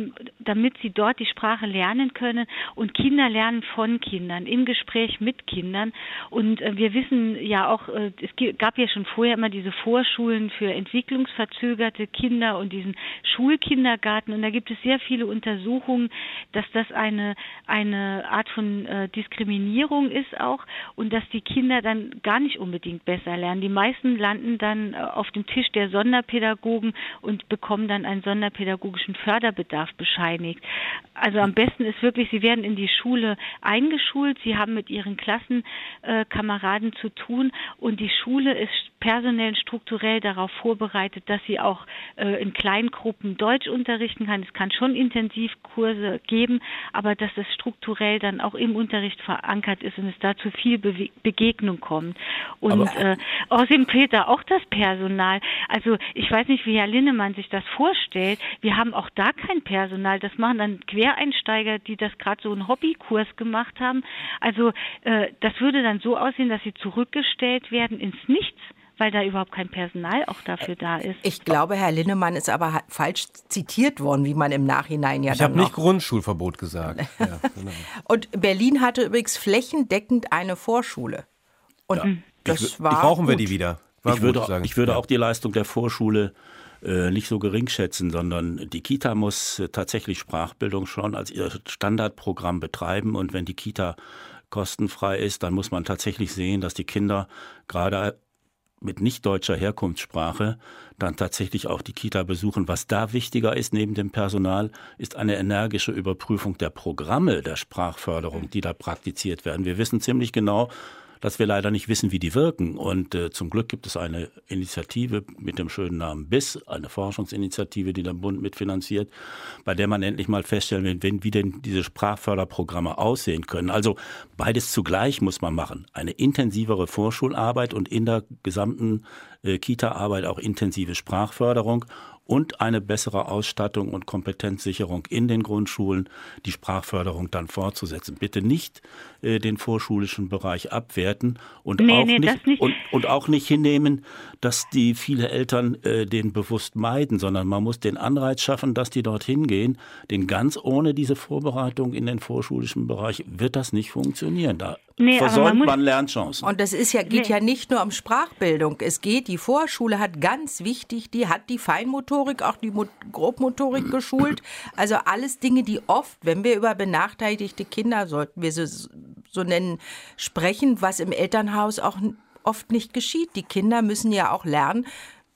damit sie dort die Sprache lernen können. Und Kinder lernen von Kindern, im Gespräch mit Kindern. Und äh, wir wissen ja auch, äh, es gab ja schon vorher immer diese Vorschulen für entwicklungsverzögerte Kinder und diesen Schulkindergarten. Und da gibt es sehr viele Untersuchungen, dass das eine, eine Art von äh, Diskriminierung ist auch und dass die Kinder dann gar nicht unbedingt besser lernen. Die meisten landen dann äh, auf dem Tisch der Sonderpädagogen und bekommen dann einen sonderpädagogischen Förderbedarf bescheinigt. Also am besten ist wirklich, sie werden in die Schule eingeschult, sie haben mit ihren Klassenkameraden äh, zu tun und die Schule ist personell und strukturell darauf vorbereitet, dass sie auch äh, in Kleingruppen Deutsch unterrichten kann. Es kann schon Intensivkurse geben, aber dass es strukturell dann auch im Unterricht verankert ist und es da zu viel Be- Begegnung kommt. Und äh, außerdem fehlt da auch das Personal. Also ich weiß nicht, wie Herr Linnemann sich das vorstellt. Wir haben auch da kein Personal. Das machen dann Quereinsteiger, die das gerade so einen Hobbykurs gemacht haben. Also äh, das würde dann so aussehen, dass sie zurückgestellt werden ins Nichts, weil da überhaupt kein Personal auch dafür da ist. Ich glaube, Herr Linnemann ist aber falsch zitiert worden, wie man im Nachhinein ja ich dann Ich habe nicht Grundschulverbot gesagt. Ja, genau. Und Berlin hatte übrigens flächendeckend eine Vorschule. Und ja. das ich, war brauchen gut. wir die wieder. War ich würde, sagen. ich würde ja. auch die Leistung der Vorschule äh, nicht so gering schätzen, sondern die Kita muss äh, tatsächlich Sprachbildung schon als ihr Standardprogramm betreiben. Und wenn die Kita kostenfrei ist, dann muss man tatsächlich sehen, dass die Kinder gerade mit nicht deutscher Herkunftssprache dann tatsächlich auch die Kita besuchen. Was da wichtiger ist neben dem Personal, ist eine energische Überprüfung der Programme der Sprachförderung, die da praktiziert werden. Wir wissen ziemlich genau, dass wir leider nicht wissen, wie die wirken. Und äh, zum Glück gibt es eine Initiative mit dem schönen Namen B I S, eine Forschungsinitiative, die der Bund mitfinanziert, bei der man endlich mal feststellen will, wie denn diese Sprachförderprogramme aussehen können. Also beides zugleich muss man machen. Eine intensivere Vorschularbeit und in der gesamten äh, Kita-Arbeit auch intensive Sprachförderung und eine bessere Ausstattung und Kompetenzsicherung in den Grundschulen, die Sprachförderung dann fortzusetzen. Bitte nicht äh, den vorschulischen Bereich abwerten und, nee, auch nee, nicht, nicht. Und, und auch nicht hinnehmen, dass die viele Eltern äh, den bewusst meiden, sondern man muss den Anreiz schaffen, dass die dorthin gehen. Denn ganz ohne diese Vorbereitung in den vorschulischen Bereich wird das nicht funktionieren. Da nee, versäumt man, man Lernchancen. Und das ist ja, geht nee. ja nicht nur um Sprachbildung. Es geht, die Vorschule hat ganz wichtig, die hat die Feinmotorik, auch die Grobmotorik geschult. Also alles Dinge, die oft, wenn wir über benachteiligte Kinder, sollten wir sie so nennen, sprechen, was im Elternhaus auch oft nicht geschieht. Die Kinder müssen ja auch lernen,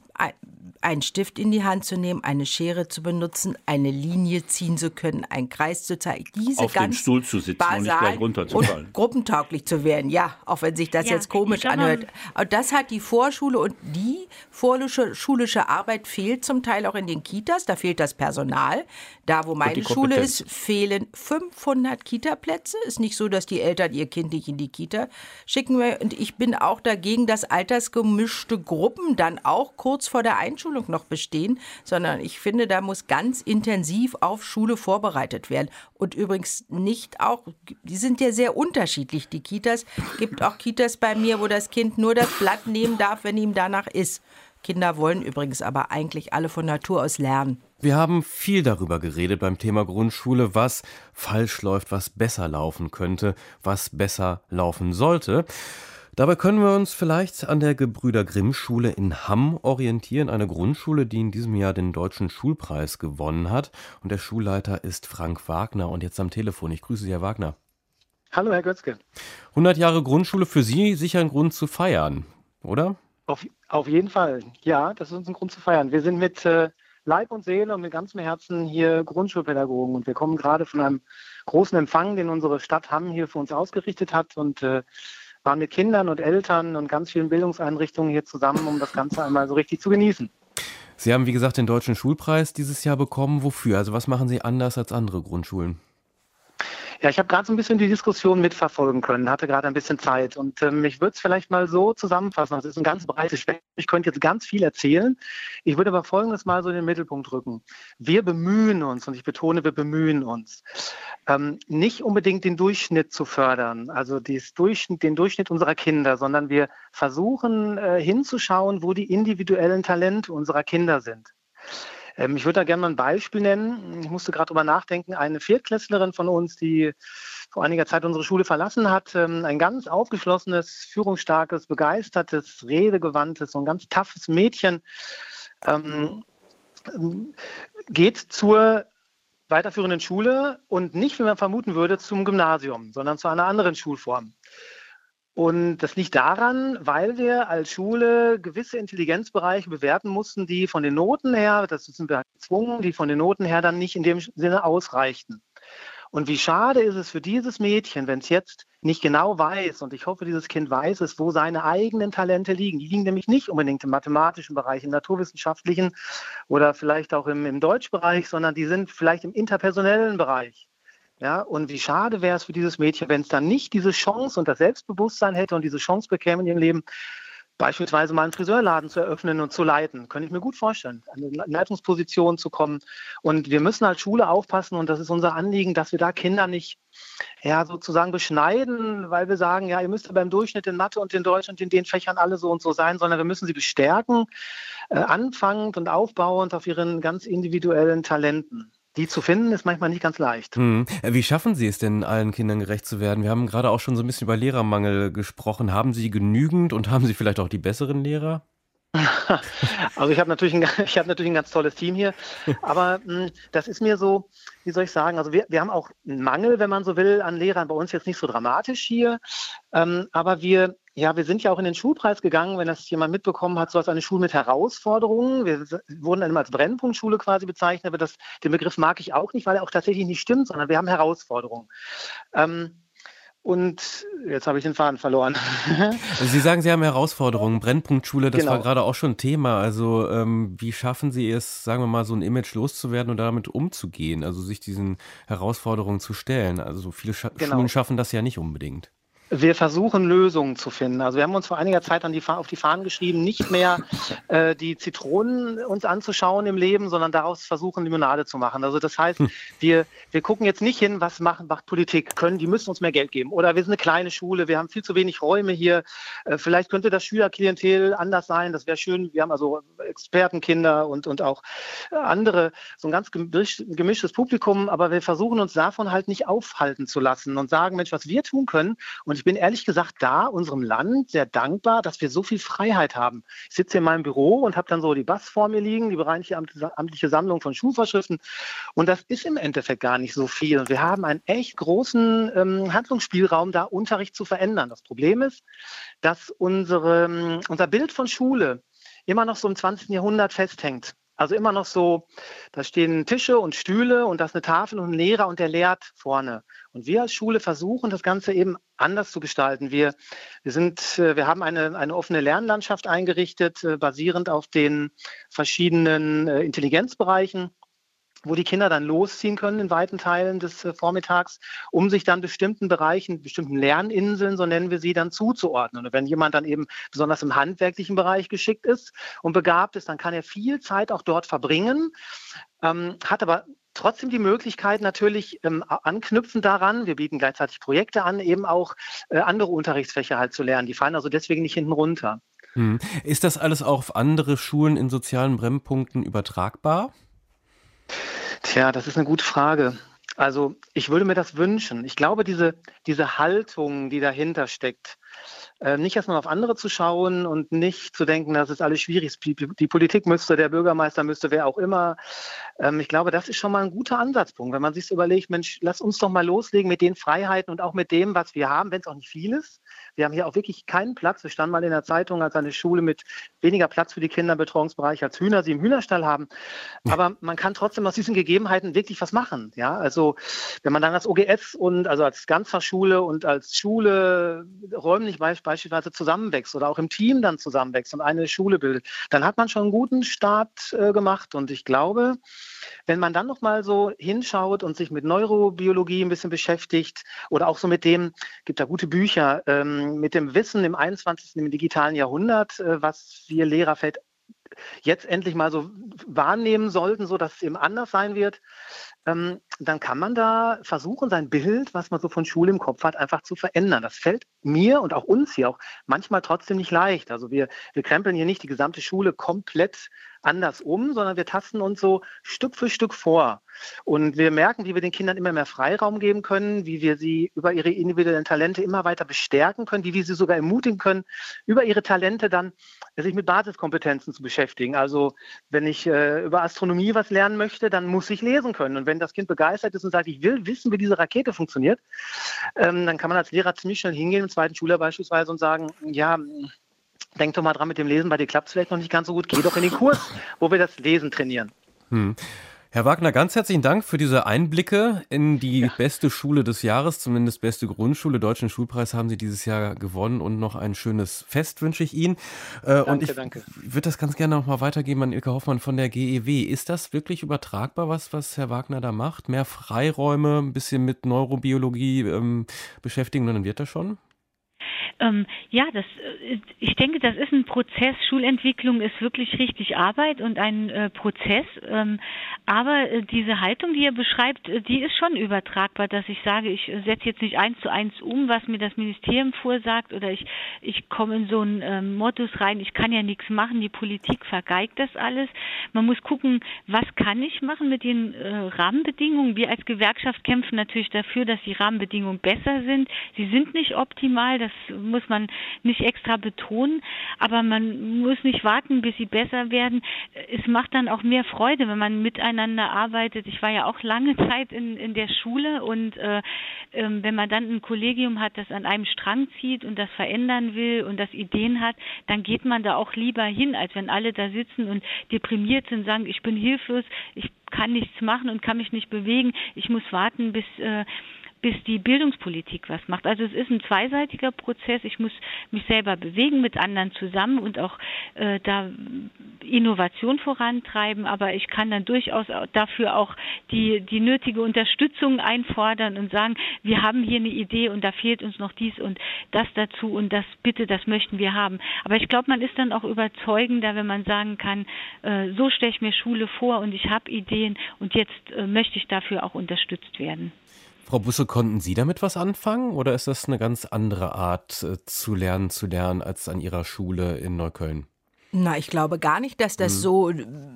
einen Stift in die Hand zu nehmen, eine Schere zu benutzen, eine Linie ziehen zu können, einen Kreis zu zeigen. Diese Auf ganz dem Stuhl zu sitzen und nicht gleich runterzufallen. Und gruppentauglich zu werden, ja, auch wenn sich das ja, jetzt komisch anhört. Und das hat die Vorschule und die vorschulische Arbeit fehlt zum Teil auch in den Kitas. Da fehlt das Personal. Da, wo meine Schule ist, fehlen fünfhundert Kitaplätze. Ist nicht so, dass die Eltern ihr Kind nicht in die Kita schicken. Und ich bin auch dagegen, dass altersgemischte Gruppen dann auch kurz vor der Einschulung noch bestehen, sondern ich finde, da muss ganz intensiv auf Schule vorbereitet werden. Und übrigens nicht auch, die sind ja sehr unterschiedlich, die Kitas. Es gibt auch Kitas bei mir, wo das Kind nur das Blatt nehmen darf, wenn ihm danach ist. Kinder wollen übrigens aber eigentlich alle von Natur aus lernen. Wir haben viel darüber geredet beim Thema Grundschule, was falsch läuft, was besser laufen könnte, was besser laufen sollte. Dabei können wir uns vielleicht an der Gebrüder-Grimm-Schule in Hamm orientieren, eine Grundschule, die in diesem Jahr den Deutschen Schulpreis gewonnen hat. Und der Schulleiter ist Frank Wagner und jetzt am Telefon. Ich grüße Sie, Herr Wagner. Hallo, Herr Götzke. hundert Jahre Grundschule, für Sie sicher ein Grund zu feiern, oder? Auf, auf jeden Fall, ja, das ist uns ein Grund zu feiern. Wir sind mit äh, Leib und Seele und mit ganzem Herzen hier Grundschulpädagogen und wir kommen gerade von einem großen Empfang, den unsere Stadt Hamm hier für uns ausgerichtet hat und äh, waren mit Kindern und Eltern und ganz vielen Bildungseinrichtungen hier zusammen, um das Ganze einmal so richtig zu genießen. Sie haben, wie gesagt, den Deutschen Schulpreis dieses Jahr bekommen. Wofür? Also was machen Sie anders als andere Grundschulen? Ja, ich habe gerade so ein bisschen die Diskussion mitverfolgen können, hatte gerade ein bisschen Zeit und ähm, ich würde es vielleicht mal so zusammenfassen. Das ist ein ganz breites Spektrum. Ich könnte jetzt ganz viel erzählen. Ich würde aber Folgendes mal so in den Mittelpunkt rücken. Wir bemühen uns, und ich betone, wir bemühen uns, ähm, nicht unbedingt den Durchschnitt zu fördern, also dies Durchschnitt, den Durchschnitt unserer Kinder, sondern wir versuchen äh, hinzuschauen, wo die individuellen Talente unserer Kinder sind. Ich würde da gerne mal ein Beispiel nennen. Ich musste gerade drüber nachdenken. Eine Viertklässlerin von uns, die vor einiger Zeit unsere Schule verlassen hat, ein ganz aufgeschlossenes, führungsstarkes, begeistertes, redegewandtes und ganz toughes Mädchen, ähm, geht zur weiterführenden Schule und nicht, wie man vermuten würde, zum Gymnasium, sondern zu einer anderen Schulform. Und das liegt daran, weil wir als Schule gewisse Intelligenzbereiche bewerten mussten, die von den Noten her, das sind wir gezwungen, die von den Noten her dann nicht in dem Sinne ausreichten. Und wie schade ist es für dieses Mädchen, wenn es jetzt nicht genau weiß, und ich hoffe, dieses Kind weiß es, wo seine eigenen Talente liegen. Die liegen nämlich nicht unbedingt im mathematischen Bereich, im naturwissenschaftlichen oder vielleicht auch im, im Deutschbereich, sondern die sind vielleicht im interpersonellen Bereich. Ja, und wie schade wäre es für dieses Mädchen, wenn es dann nicht diese Chance und das Selbstbewusstsein hätte und diese Chance bekäme in ihrem Leben, beispielsweise mal einen Friseurladen zu eröffnen und zu leiten. Könnte ich mir gut vorstellen, an eine Leitungsposition zu kommen. Und wir müssen als Schule aufpassen, und das ist unser Anliegen, dass wir da Kinder nicht ja, sozusagen beschneiden, weil wir sagen, ja, ihr müsst aber im Durchschnitt in Mathe und in Deutsch und in den Fächern alle so und so sein, sondern wir müssen sie bestärken, äh, anfangend und aufbauend auf ihren ganz individuellen Talenten. Die zu finden, ist manchmal nicht ganz leicht. Hm. Wie schaffen Sie es denn, allen Kindern gerecht zu werden? Wir haben gerade auch schon so ein bisschen über Lehrermangel gesprochen. Haben Sie genügend und haben Sie vielleicht auch die besseren Lehrer? Also ich habe natürlich, ein, ich hab natürlich ein ganz tolles Team hier, aber mh, das ist mir so, wie soll ich sagen, also wir, wir haben auch einen Mangel, wenn man so will, an Lehrern. Bei uns jetzt nicht so dramatisch hier, ähm, aber wir Ja, wir sind ja auch in den Schulpreis gegangen, wenn das jemand mitbekommen hat, so als eine Schule mit Herausforderungen. Wir wurden dann immer als Brennpunktschule quasi bezeichnet, aber das, den Begriff mag ich auch nicht, weil er auch tatsächlich nicht stimmt, sondern wir haben Herausforderungen. Ähm, und jetzt habe ich den Faden verloren. Sie sagen, Sie haben Herausforderungen. Brennpunktschule, das Genau. war gerade auch schon Thema. Also ähm, wie schaffen Sie es, sagen wir mal, so ein Image loszuwerden und damit umzugehen, also sich diesen Herausforderungen zu stellen? Also viele Scha- Genau. Schulen schaffen das ja nicht unbedingt. Wir versuchen Lösungen zu finden. Also wir haben uns vor einiger Zeit an die, auf die Fahnen geschrieben, nicht mehr äh, die Zitronen uns anzuschauen im Leben, sondern daraus versuchen, Limonade zu machen. Also das heißt, hm. wir, wir gucken jetzt nicht hin, was machen, macht Politik, können, die müssen uns mehr Geld geben. Oder wir sind eine kleine Schule, wir haben viel zu wenig Räume hier. Äh, vielleicht könnte das Schülerklientel anders sein, das wäre schön. Wir haben also Expertenkinder und, und auch andere, so ein ganz gemisch, gemischtes Publikum, aber wir versuchen uns davon halt nicht aufhalten zu lassen und sagen, Mensch, was wir tun können. Und ich bin ehrlich gesagt da unserem Land sehr dankbar, dass wir so viel Freiheit haben. Ich sitze hier in meinem Büro und habe dann so die B A S vor mir liegen, die bereinigte amtliche Sammlung von Schulvorschriften. Und das ist im Endeffekt gar nicht so viel. Und wir haben einen echt großen ähm, Handlungsspielraum, da Unterricht zu verändern. Das Problem ist, dass unsere, unser Bild von Schule immer noch so im zwanzigsten Jahrhundert festhängt. Also immer noch so, da stehen Tische und Stühle und da ist eine Tafel und ein Lehrer und der lehrt vorne. Und wir als Schule versuchen, das Ganze eben anders zu gestalten. Wir, wir, sind, wir haben eine, eine offene Lernlandschaft eingerichtet, basierend auf den verschiedenen Intelligenzbereichen, wo die Kinder dann losziehen können in weiten Teilen des äh, Vormittags, um sich dann bestimmten Bereichen, bestimmten Lerninseln, so nennen wir sie, dann zuzuordnen. Und wenn jemand dann eben besonders im handwerklichen Bereich geschickt ist und begabt ist, dann kann er viel Zeit auch dort verbringen, ähm, hat aber trotzdem die Möglichkeit natürlich ähm, anknüpfend daran, wir bieten gleichzeitig Projekte an, eben auch äh, andere Unterrichtsfächer halt zu lernen. Die fallen also deswegen nicht hinten runter. Hm. Ist das alles auch auf andere Schulen in sozialen Brennpunkten übertragbar? Tja, das ist eine gute Frage. Also ich würde mir das wünschen. Ich glaube, diese, diese Haltung, die dahinter steckt, äh, nicht erstmal auf andere zu schauen und nicht zu denken, das ist alles schwierig, die, die Politik müsste, der Bürgermeister müsste, wer auch immer. Ähm, ich glaube, das ist schon mal ein guter Ansatzpunkt, wenn man sich so überlegt, Mensch, lass uns doch mal loslegen mit den Freiheiten und auch mit dem, was wir haben, wenn es auch nicht viel ist. Wir haben hier auch wirklich keinen Platz. Wir standen mal in der Zeitung als eine Schule mit weniger Platz für die Kinder im Betreuungsbereich als Hühner, sie im Hühnerstall haben. Aber man kann trotzdem aus diesen Gegebenheiten wirklich was machen. Ja, also wenn man dann als O G S und also als Ganztagsschule und als Schule räumlich beispielsweise beispielsweise zusammenwächst oder auch im Team dann zusammenwächst und eine Schule bildet, dann hat man schon einen guten Start äh, gemacht. Und ich glaube, wenn man dann noch mal so hinschaut und sich mit Neurobiologie ein bisschen beschäftigt oder auch so mit dem, gibt da gute Bücher, ähm, mit dem Wissen im einundzwanzigsten im digitalen Jahrhundert, äh, was wir Lehrer vielleicht jetzt endlich mal so wahrnehmen sollten, so dass es eben anders sein wird, ähm, dann kann man da versuchen, sein Bild, was man so von Schule im Kopf hat, einfach zu verändern. Das fällt mir und auch uns hier auch manchmal trotzdem nicht leicht. Also wir, wir krempeln hier nicht die gesamte Schule komplett anders um, sondern wir tasten uns so Stück für Stück vor. Und wir merken, wie wir den Kindern immer mehr Freiraum geben können, wie wir sie über ihre individuellen Talente immer weiter bestärken können, wie wir sie sogar ermutigen können, über ihre Talente dann sich mit Basiskompetenzen zu beschäftigen. Also wenn ich äh, über Astronomie was lernen möchte, dann muss ich lesen können. Und wenn das Kind begeistert ist und sagt, ich will wissen, wie diese Rakete funktioniert, ähm, dann kann man als Lehrer ziemlich schnell hingehen, im zweiten Schuljahr beispielsweise, und sagen, ja, denk doch mal dran mit dem Lesen, bei dir klappt es vielleicht noch nicht ganz so gut, geh doch in den Kurs, wo wir das Lesen trainieren. Hm. Herr Wagner, ganz herzlichen Dank für diese Einblicke in die ja. beste Schule des Jahres, zumindest beste Grundschule. Deutschen Schulpreis haben Sie dieses Jahr gewonnen und noch ein schönes Fest wünsche ich Ihnen. Äh, danke, und ich danke. würde das ganz gerne noch mal weitergeben an Ilke Hoffmann von der G E W. Ist das wirklich übertragbar, was, was Herr Wagner da macht? Mehr Freiräume, ein bisschen mit Neurobiologie ähm, beschäftigen und dann wird das schon? Ähm, ja, das, ich denke, das ist ein Prozess. Schulentwicklung ist wirklich richtig Arbeit und ein äh, Prozess. Ähm, aber äh, diese Haltung, die er beschreibt, äh, die ist schon übertragbar, dass ich sage, ich äh, setze jetzt nicht eins zu eins um, was mir das Ministerium vorsagt, oder ich, ich komme in so einen äh, Modus rein, ich kann ja nichts machen, die Politik vergeigt das alles. Man muss gucken, was kann ich machen mit den äh, Rahmenbedingungen. Wir als Gewerkschaft kämpfen natürlich dafür, dass die Rahmenbedingungen besser sind. Sie sind nicht optimal, das muss man nicht extra betonen, aber man muss nicht warten, bis sie besser werden. Es macht dann auch mehr Freude, wenn man miteinander arbeitet. Ich war ja auch lange Zeit in, in der Schule und äh, äh, wenn man dann ein Kollegium hat, das an einem Strang zieht und das verändern will und das Ideen hat, dann geht man da auch lieber hin, als wenn alle da sitzen und deprimiert sind und sagen, ich bin hilflos, ich kann nichts machen und kann mich nicht bewegen, ich muss warten, bis äh, bis die Bildungspolitik was macht. Also es ist ein zweiseitiger Prozess. Ich muss mich selber bewegen mit anderen zusammen und auch äh, da Innovation vorantreiben, aber ich kann dann durchaus dafür auch die, die nötige Unterstützung einfordern und sagen, wir haben hier eine Idee und da fehlt uns noch dies und das dazu und das bitte, das möchten wir haben. Aber ich glaube, man ist dann auch überzeugender, wenn man sagen kann, äh, so stelle ich mir Schule vor und ich habe Ideen und jetzt äh, möchte ich dafür auch unterstützt werden. Frau Busse, konnten Sie damit was anfangen oder ist das eine ganz andere Art äh, zu lernen, zu lernen als an Ihrer Schule in Neukölln? Na, ich glaube gar nicht, dass das hm. so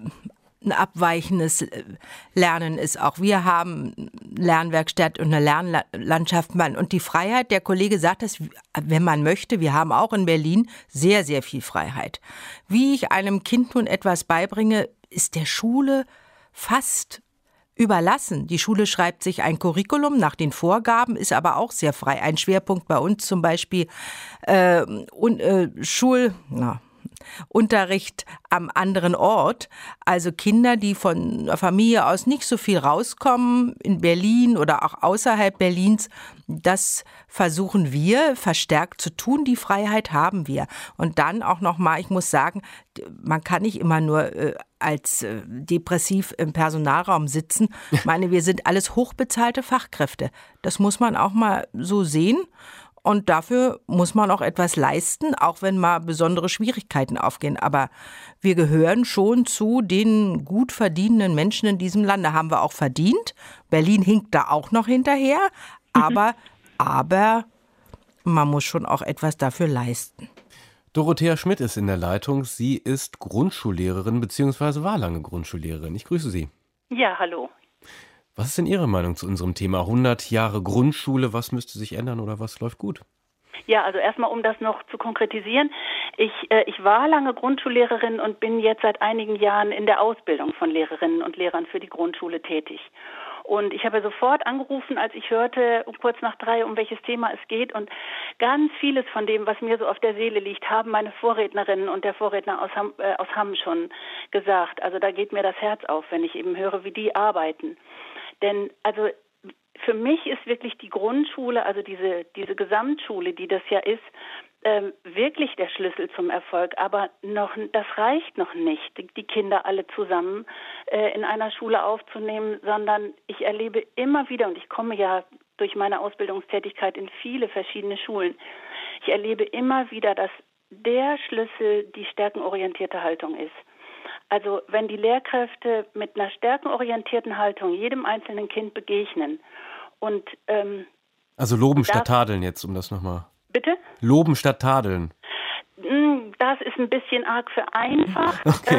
ein abweichendes Lernen ist. Auch wir haben Lernwerkstatt und eine Lernlandschaft. Und die Freiheit, der Kollege sagt das, wenn man möchte, wir haben auch in Berlin sehr, sehr viel Freiheit. Wie ich einem Kind nun etwas beibringe, ist der Schule fast überlassen. Die Schule schreibt sich ein Curriculum nach den Vorgaben, ist aber auch sehr frei. Ein Schwerpunkt bei uns zum Beispiel äh, und, äh, Schul... Na, Unterricht am anderen Ort. Also Kinder, die von der Familie aus nicht so viel rauskommen, in Berlin oder auch außerhalb Berlins, das versuchen wir verstärkt zu tun. Die Freiheit haben wir. Und dann auch nochmal, ich muss sagen, man kann nicht immer nur äh, als äh, depressiv im Personalraum sitzen. Ich meine, wir sind alles hochbezahlte Fachkräfte. Das muss man auch mal so sehen. Und dafür muss man auch etwas leisten, auch wenn mal besondere Schwierigkeiten aufgehen. Aber wir gehören schon zu den gut verdienenden Menschen in diesem Lande. Haben wir auch verdient. Berlin hinkt da auch noch hinterher. Aber, aber man muss schon auch etwas dafür leisten. Dorothea Schmidt ist in der Leitung. Sie ist Grundschullehrerin bzw. war lange Grundschullehrerin. Ich grüße Sie. Ja, hallo. Was ist denn Ihre Meinung zu unserem Thema hundert Jahre Grundschule? Was müsste sich ändern oder was läuft gut? Ja, also erstmal, um das noch zu konkretisieren. Ich, äh, ich war lange Grundschullehrerin und bin jetzt seit einigen Jahren in der Ausbildung von Lehrerinnen und Lehrern für die Grundschule tätig. Und ich habe sofort angerufen, als ich hörte, kurz nach drei, um welches Thema es geht. Und ganz vieles von dem, was mir so auf der Seele liegt, haben meine Vorrednerinnen und der Vorredner aus Hamm, äh, aus Hamm schon gesagt. Also da geht mir das Herz auf, wenn ich eben höre, wie die arbeiten. Denn also für mich ist wirklich die Grundschule, also diese, diese Gesamtschule, die das ja ist, ähm, wirklich der Schlüssel zum Erfolg. Aber noch, das reicht noch nicht, die Kinder alle zusammen äh, in einer Schule aufzunehmen, sondern ich erlebe immer wieder, und ich komme ja durch meine Ausbildungstätigkeit in viele verschiedene Schulen, ich erlebe immer wieder, dass der Schlüssel die stärkenorientierte Haltung ist. Also wenn die Lehrkräfte mit einer stärkenorientierten Haltung jedem einzelnen Kind begegnen und ähm, also loben statt tadeln jetzt, um das nochmal. Bitte? Loben statt tadeln. Das ist ein bisschen arg vereinfacht. Okay.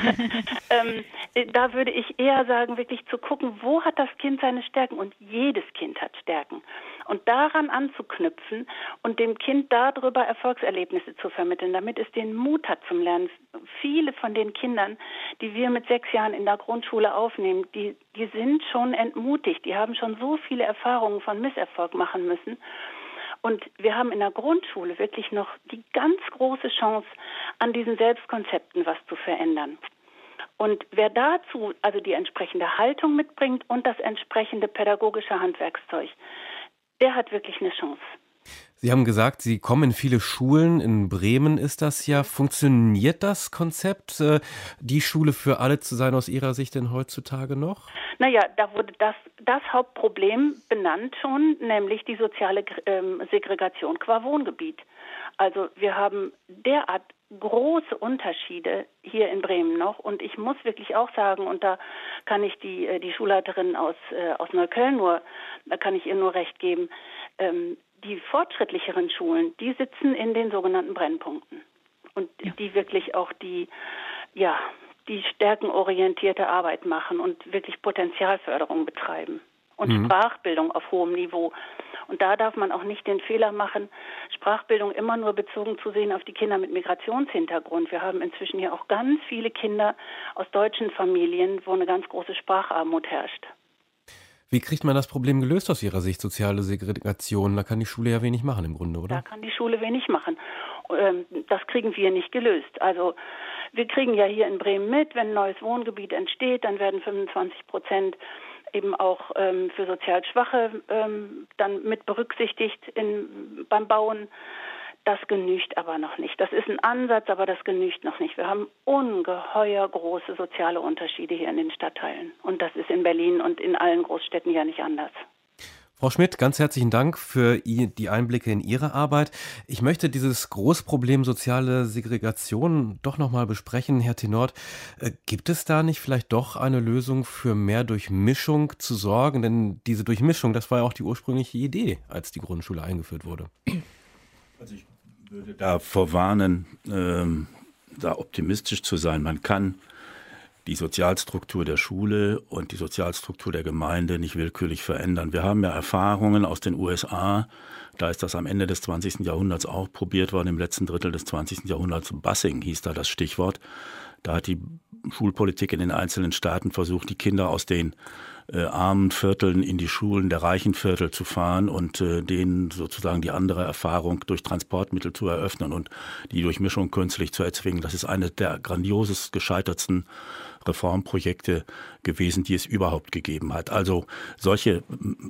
Ähm, ähm, da würde ich eher sagen, wirklich zu gucken, wo hat das Kind seine Stärken? Und jedes Kind hat Stärken. Und daran anzuknüpfen und dem Kind darüber Erfolgserlebnisse zu vermitteln, damit es den Mut hat zum Lernen. Viele von den Kindern, die wir mit sechs Jahren in der Grundschule aufnehmen, die, die sind schon entmutigt. Die haben schon so viele Erfahrungen von Misserfolg machen müssen. Und wir haben in der Grundschule wirklich noch die ganz große Chance, an diesen Selbstkonzepten was zu verändern. Und wer dazu also die entsprechende Haltung mitbringt und das entsprechende pädagogische Handwerkszeug, der hat wirklich eine Chance. Sie haben gesagt, Sie kommen in viele Schulen. In Bremen ist das ja. Funktioniert das Konzept, die Schule für alle zu sein, aus Ihrer Sicht denn heutzutage noch? Naja, da wurde das, das Hauptproblem benannt schon, nämlich die soziale ähm, Segregation qua Wohngebiet. Also wir haben derart große Unterschiede hier in Bremen noch. Und ich muss wirklich auch sagen, und da kann ich die, die Schulleiterin aus, äh, aus Neukölln nur, da kann ich ihr nur recht geben, ähm, die fortschrittlicheren Schulen, die sitzen in den sogenannten Brennpunkten. Und ja. die wirklich auch die, ja, die stärkenorientierte Arbeit machen und wirklich Potenzialförderung betreiben. Und mhm. Sprachbildung auf hohem Niveau. Und da darf man auch nicht den Fehler machen, Sprachbildung immer nur bezogen zu sehen auf die Kinder mit Migrationshintergrund. Wir haben inzwischen ja auch ganz viele Kinder aus deutschen Familien, wo eine ganz große Spracharmut herrscht. Wie kriegt man das Problem gelöst aus Ihrer Sicht, soziale Segregation? Da kann die Schule ja wenig machen im Grunde, oder? Da kann die Schule wenig machen. Das kriegen wir nicht gelöst. Also wir kriegen ja hier in Bremen mit, wenn ein neues Wohngebiet entsteht, dann werden fünfundzwanzig Prozent eben auch ähm, für sozial Schwache ähm, dann mit berücksichtigt in, beim Bauen. Das genügt aber noch nicht. Das ist ein Ansatz, aber das genügt noch nicht. Wir haben ungeheuer große soziale Unterschiede hier in den Stadtteilen. Und das ist in Berlin und in allen Großstädten ja nicht anders. Frau Schmidt, ganz herzlichen Dank für die Einblicke in Ihre Arbeit. Ich möchte dieses Großproblem soziale Segregation doch nochmal besprechen. Herr Tenort, gibt es da nicht vielleicht doch eine Lösung für mehr Durchmischung zu sorgen? Denn diese Durchmischung, das war ja auch die ursprüngliche Idee, als die Grundschule eingeführt wurde. Also ich würde davor warnen, ähm, da optimistisch zu sein. Man kann die Sozialstruktur der Schule und die Sozialstruktur der Gemeinde nicht willkürlich verändern. Wir haben ja Erfahrungen aus den U S A, da ist das am Ende des zwanzigsten Jahrhunderts auch probiert worden, im letzten Drittel des zwanzigsten Jahrhunderts. Busing hieß da das Stichwort. Da hat die Schulpolitik in den einzelnen Staaten versucht, die Kinder aus den äh, armen Vierteln in die Schulen der reichen Viertel zu fahren und äh, denen sozusagen die andere Erfahrung durch Transportmittel zu eröffnen und die Durchmischung künstlich zu erzwingen. Das ist eine der grandioses gescheitertsten Reformprojekte gewesen, die es überhaupt gegeben hat. Also solche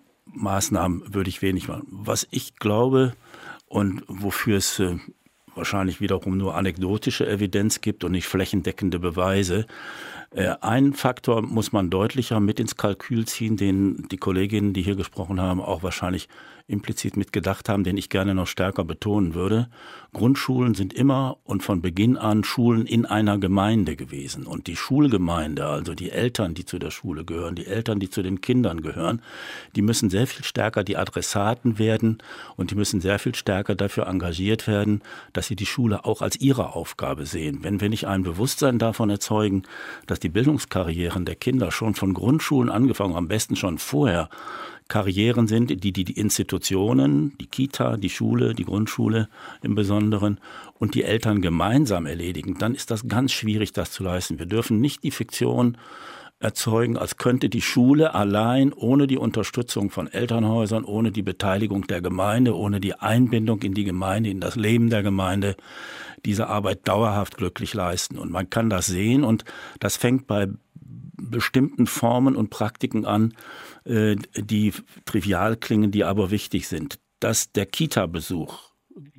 Maßnahmen würde ich wenig machen. Was ich glaube und wofür es äh, wahrscheinlich wiederum nur anekdotische Evidenz gibt und nicht flächendeckende Beweise. Äh, ein Faktor muss man deutlicher mit ins Kalkül ziehen, den die Kolleginnen, die hier gesprochen haben, auch wahrscheinlich implizit mitgedacht haben, den ich gerne noch stärker betonen würde. Grundschulen sind immer und von Beginn an Schulen in einer Gemeinde gewesen. Und die Schulgemeinde, also die Eltern, die zu der Schule gehören, die Eltern, die zu den Kindern gehören, die müssen sehr viel stärker die Adressaten werden und die müssen sehr viel stärker dafür engagiert werden, dass sie die Schule auch als ihre Aufgabe sehen. Wenn wir nicht ein Bewusstsein davon erzeugen, dass die Bildungskarrieren der Kinder schon von Grundschulen angefangen, am besten schon vorher, Karrieren sind, die die Institutionen, die Kita, die Schule, die Grundschule im Besonderen und die Eltern gemeinsam erledigen, dann ist das ganz schwierig, das zu leisten. Wir dürfen nicht die Fiktion erzeugen, als könnte die Schule allein ohne die Unterstützung von Elternhäusern, ohne die Beteiligung der Gemeinde, ohne die Einbindung in die Gemeinde, in das Leben der Gemeinde, diese Arbeit dauerhaft glücklich leisten. Und man kann das sehen und das fängt bei bestimmten Formen und Praktiken an, die trivial klingen, die aber wichtig sind. Dass der Kita-Besuch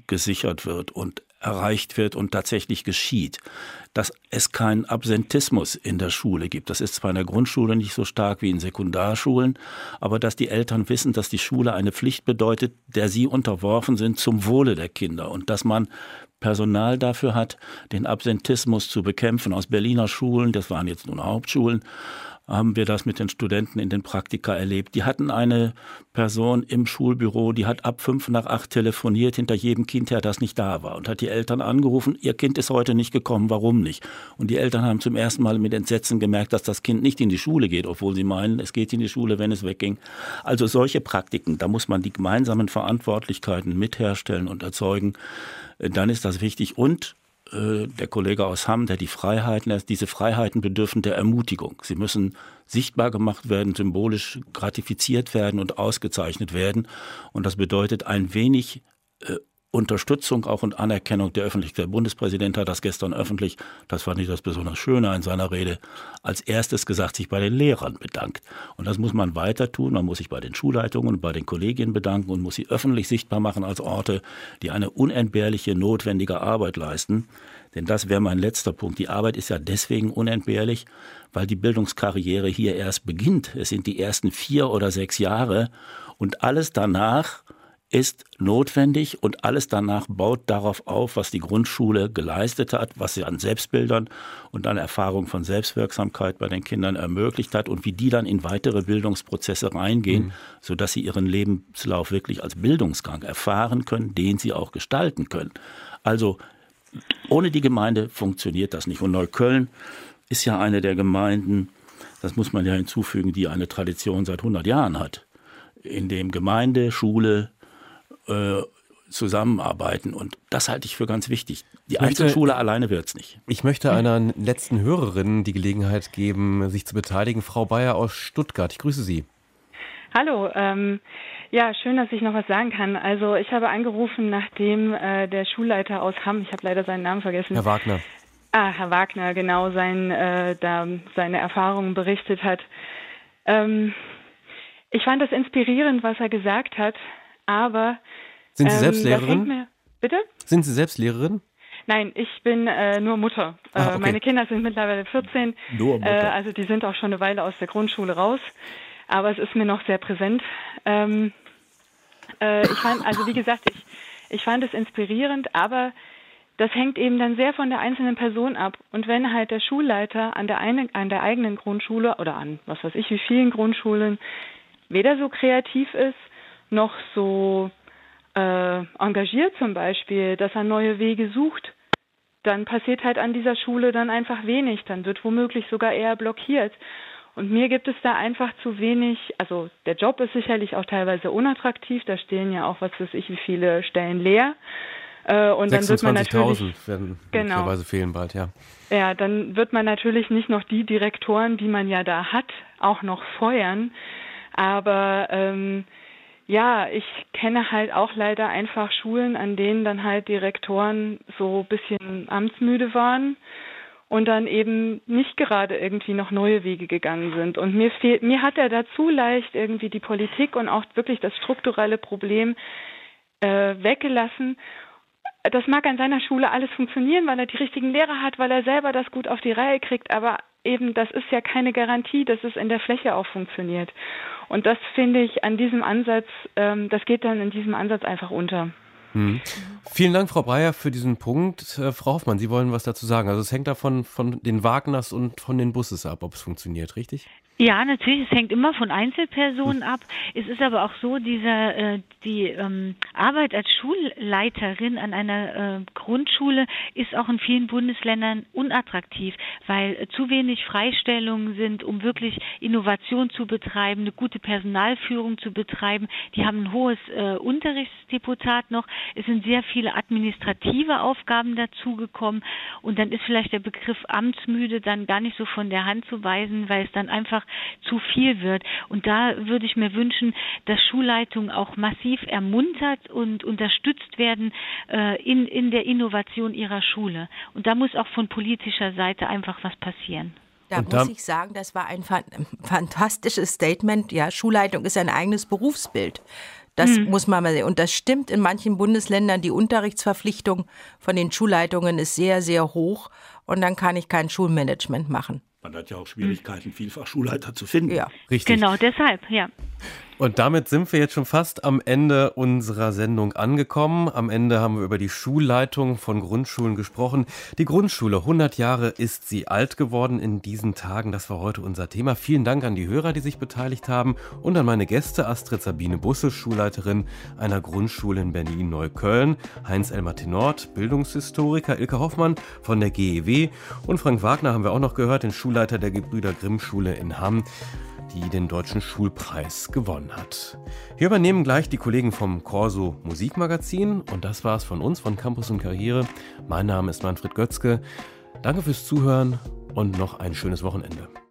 gesichert wird und erreicht wird und tatsächlich geschieht. Dass es keinen Absentismus in der Schule gibt. Das ist zwar in der Grundschule nicht so stark wie in Sekundarschulen, aber dass die Eltern wissen, dass die Schule eine Pflicht bedeutet, der sie unterworfen sind zum Wohle der Kinder und dass man Personal dafür hat, den Absentismus zu bekämpfen. Aus Berliner Schulen, das waren jetzt nun Hauptschulen, haben wir das mit den Studenten in den Praktika erlebt. Die hatten eine Person im Schulbüro, die hat ab fünf nach acht telefoniert hinter jedem Kind her, das nicht da war und hat die Eltern angerufen, ihr Kind ist heute nicht gekommen, warum nicht? Und die Eltern haben zum ersten Mal mit Entsetzen gemerkt, dass das Kind nicht in die Schule geht, obwohl sie meinen, es geht in die Schule, wenn es wegging. Also solche Praktiken, da muss man die gemeinsamen Verantwortlichkeiten mitherstellen und erzeugen. Dann ist das wichtig. Und der Kollege aus Hamm, der die Freiheiten, diese Freiheiten bedürfen der Ermutigung. Sie müssen sichtbar gemacht werden, symbolisch gratifiziert werden und ausgezeichnet werden. Und das bedeutet ein wenig äh, Unterstützung auch und Anerkennung der Öffentlichkeit. Der Bundespräsident hat das gestern öffentlich, das fand ich das besonders Schöne in seiner Rede, als erstes gesagt, sich bei den Lehrern bedankt. Und das muss man weiter tun. Man muss sich bei den Schulleitungen und bei den Kollegien bedanken und muss sie öffentlich sichtbar machen als Orte, die eine unentbehrliche, notwendige Arbeit leisten. Denn das wäre mein letzter Punkt. Die Arbeit ist ja deswegen unentbehrlich, weil die Bildungskarriere hier erst beginnt. Es sind die ersten vier oder sechs Jahre und alles danach ist notwendig und alles danach baut darauf auf, was die Grundschule geleistet hat, was sie an Selbstbildern und an Erfahrung von Selbstwirksamkeit bei den Kindern ermöglicht hat und wie die dann in weitere Bildungsprozesse reingehen, mhm. sodass sie ihren Lebenslauf wirklich als Bildungsgang erfahren können, den sie auch gestalten können. Also ohne die Gemeinde funktioniert das nicht. Und Neukölln ist ja eine der Gemeinden, das muss man ja hinzufügen, die eine Tradition seit hundert Jahren hat, in dem Gemeinde, Schule, zusammenarbeiten. Und das halte ich für ganz wichtig. Die möchte, Einzelschule alleine wird es nicht. Ich möchte einer letzten Hörerin die Gelegenheit geben, sich zu beteiligen. Frau Bayer aus Stuttgart, ich grüße Sie. Hallo, ähm, ja, schön, dass ich noch was sagen kann. Also ich habe angerufen, nachdem äh, der Schulleiter aus Hamm, ich habe leider seinen Namen vergessen. Herr Wagner. Ah, Herr Wagner, genau, sein, äh, da seine Erfahrungen berichtet hat. Ähm, ich fand das inspirierend, was er gesagt hat. Aber sind Sie ähm, selbst Lehrerin? Mir, bitte? Sind Sie selbst Lehrerin? Nein, ich bin äh, nur Mutter. Ah, okay. äh, meine Kinder sind mittlerweile vierzehn. Nur Mutter. Äh, also die sind auch schon eine Weile aus der Grundschule raus. Aber es ist mir noch sehr präsent. Ähm, äh, ich fand, also wie gesagt, ich, ich fand es inspirierend, aber das hängt eben dann sehr von der einzelnen Person ab. Und wenn halt der Schulleiter an der, eine, an der eigenen Grundschule oder an was weiß ich wie vielen Grundschulen weder so kreativ ist, noch so äh, engagiert zum Beispiel, dass er neue Wege sucht, dann passiert halt an dieser Schule dann einfach wenig. Dann wird womöglich sogar eher blockiert. Und mir gibt es da einfach zu wenig, also der Job ist sicherlich auch teilweise unattraktiv, da stehen ja auch, was weiß ich, wie viele Stellen leer. Äh, und dann wird man natürlich sechsundzwanzigtausend werden genau, möglicherweise fehlen bald, ja. Ja, dann wird man natürlich nicht noch die Direktoren, die man ja da hat, auch noch feuern. Aber ähm, ja, ich kenne halt auch leider einfach Schulen, an denen dann halt Direktoren so ein bisschen amtsmüde waren und dann eben nicht gerade irgendwie noch neue Wege gegangen sind. Und mir fehlt, mir hat er dazu leicht irgendwie die Politik und auch wirklich das strukturelle Problem äh, weggelassen. Das mag an seiner Schule alles funktionieren, weil er die richtigen Lehrer hat, weil er selber das gut auf die Reihe kriegt, aber eben, das ist ja keine Garantie, dass es in der Fläche auch funktioniert. Und das finde ich an diesem Ansatz, ähm, das geht dann in diesem Ansatz einfach unter. Hm. Vielen Dank, Frau Breyer, für diesen Punkt. Äh, Frau Hoffmann, Sie wollen was dazu sagen. Also es hängt davon von den Wagners und von den Busses ab, ob es funktioniert, richtig? Ja, natürlich, es hängt immer von Einzelpersonen ab. Es ist aber auch so, dieser, äh, die ähm, Arbeit als Schulleiterin an einer äh, Grundschule ist auch in vielen Bundesländern unattraktiv, weil äh, zu wenig Freistellungen sind, um wirklich Innovation zu betreiben, eine gute Personalführung zu betreiben. Die haben ein hohes äh, Unterrichtsdeputat noch. Es sind sehr viele administrative Aufgaben dazugekommen und dann ist vielleicht der Begriff amtsmüde dann gar nicht so von der Hand zu weisen, weil es dann einfach zu viel wird. Und da würde ich mir wünschen, dass Schulleitungen auch massiv ermuntert und unterstützt werden äh, in, in der Innovation ihrer Schule. Und da muss auch von politischer Seite einfach was passieren. Da Und muss da ich sagen, das war ein fantastisches Statement. Ja, Schulleitung ist ein eigenes Berufsbild. Das Hm. muss man mal sehen. Und das stimmt in manchen Bundesländern. Die Unterrichtsverpflichtung von den Schulleitungen ist sehr, sehr hoch. Und dann kann ich kein Schulmanagement machen. Man hat ja auch Schwierigkeiten, vielfach Schulleiter zu finden. Ja. Richtig. Genau, deshalb, ja. Und damit sind wir jetzt schon fast am Ende unserer Sendung angekommen. Am Ende haben wir über die Schulleitung von Grundschulen gesprochen. Die Grundschule, hundert Jahre ist sie alt geworden in diesen Tagen. Das war heute unser Thema. Vielen Dank an die Hörer, die sich beteiligt haben und an meine Gäste Astrid Sabine Busse, Schulleiterin einer Grundschule in Berlin-Neukölln, Heinz-Elmar Tenort, Bildungshistoriker, Ilka Hoffmann von der G E W und Frank Wagner haben wir auch noch gehört, den Schulleiter der Gebrüder Grimm Schule in Hamm, die den Deutschen Schulpreis gewonnen hat. Wir übernehmen gleich die Kollegen vom Corso Musikmagazin und das war's von uns, von Campus und Karriere. Mein Name ist Manfred Götzke. Danke fürs Zuhören und noch ein schönes Wochenende.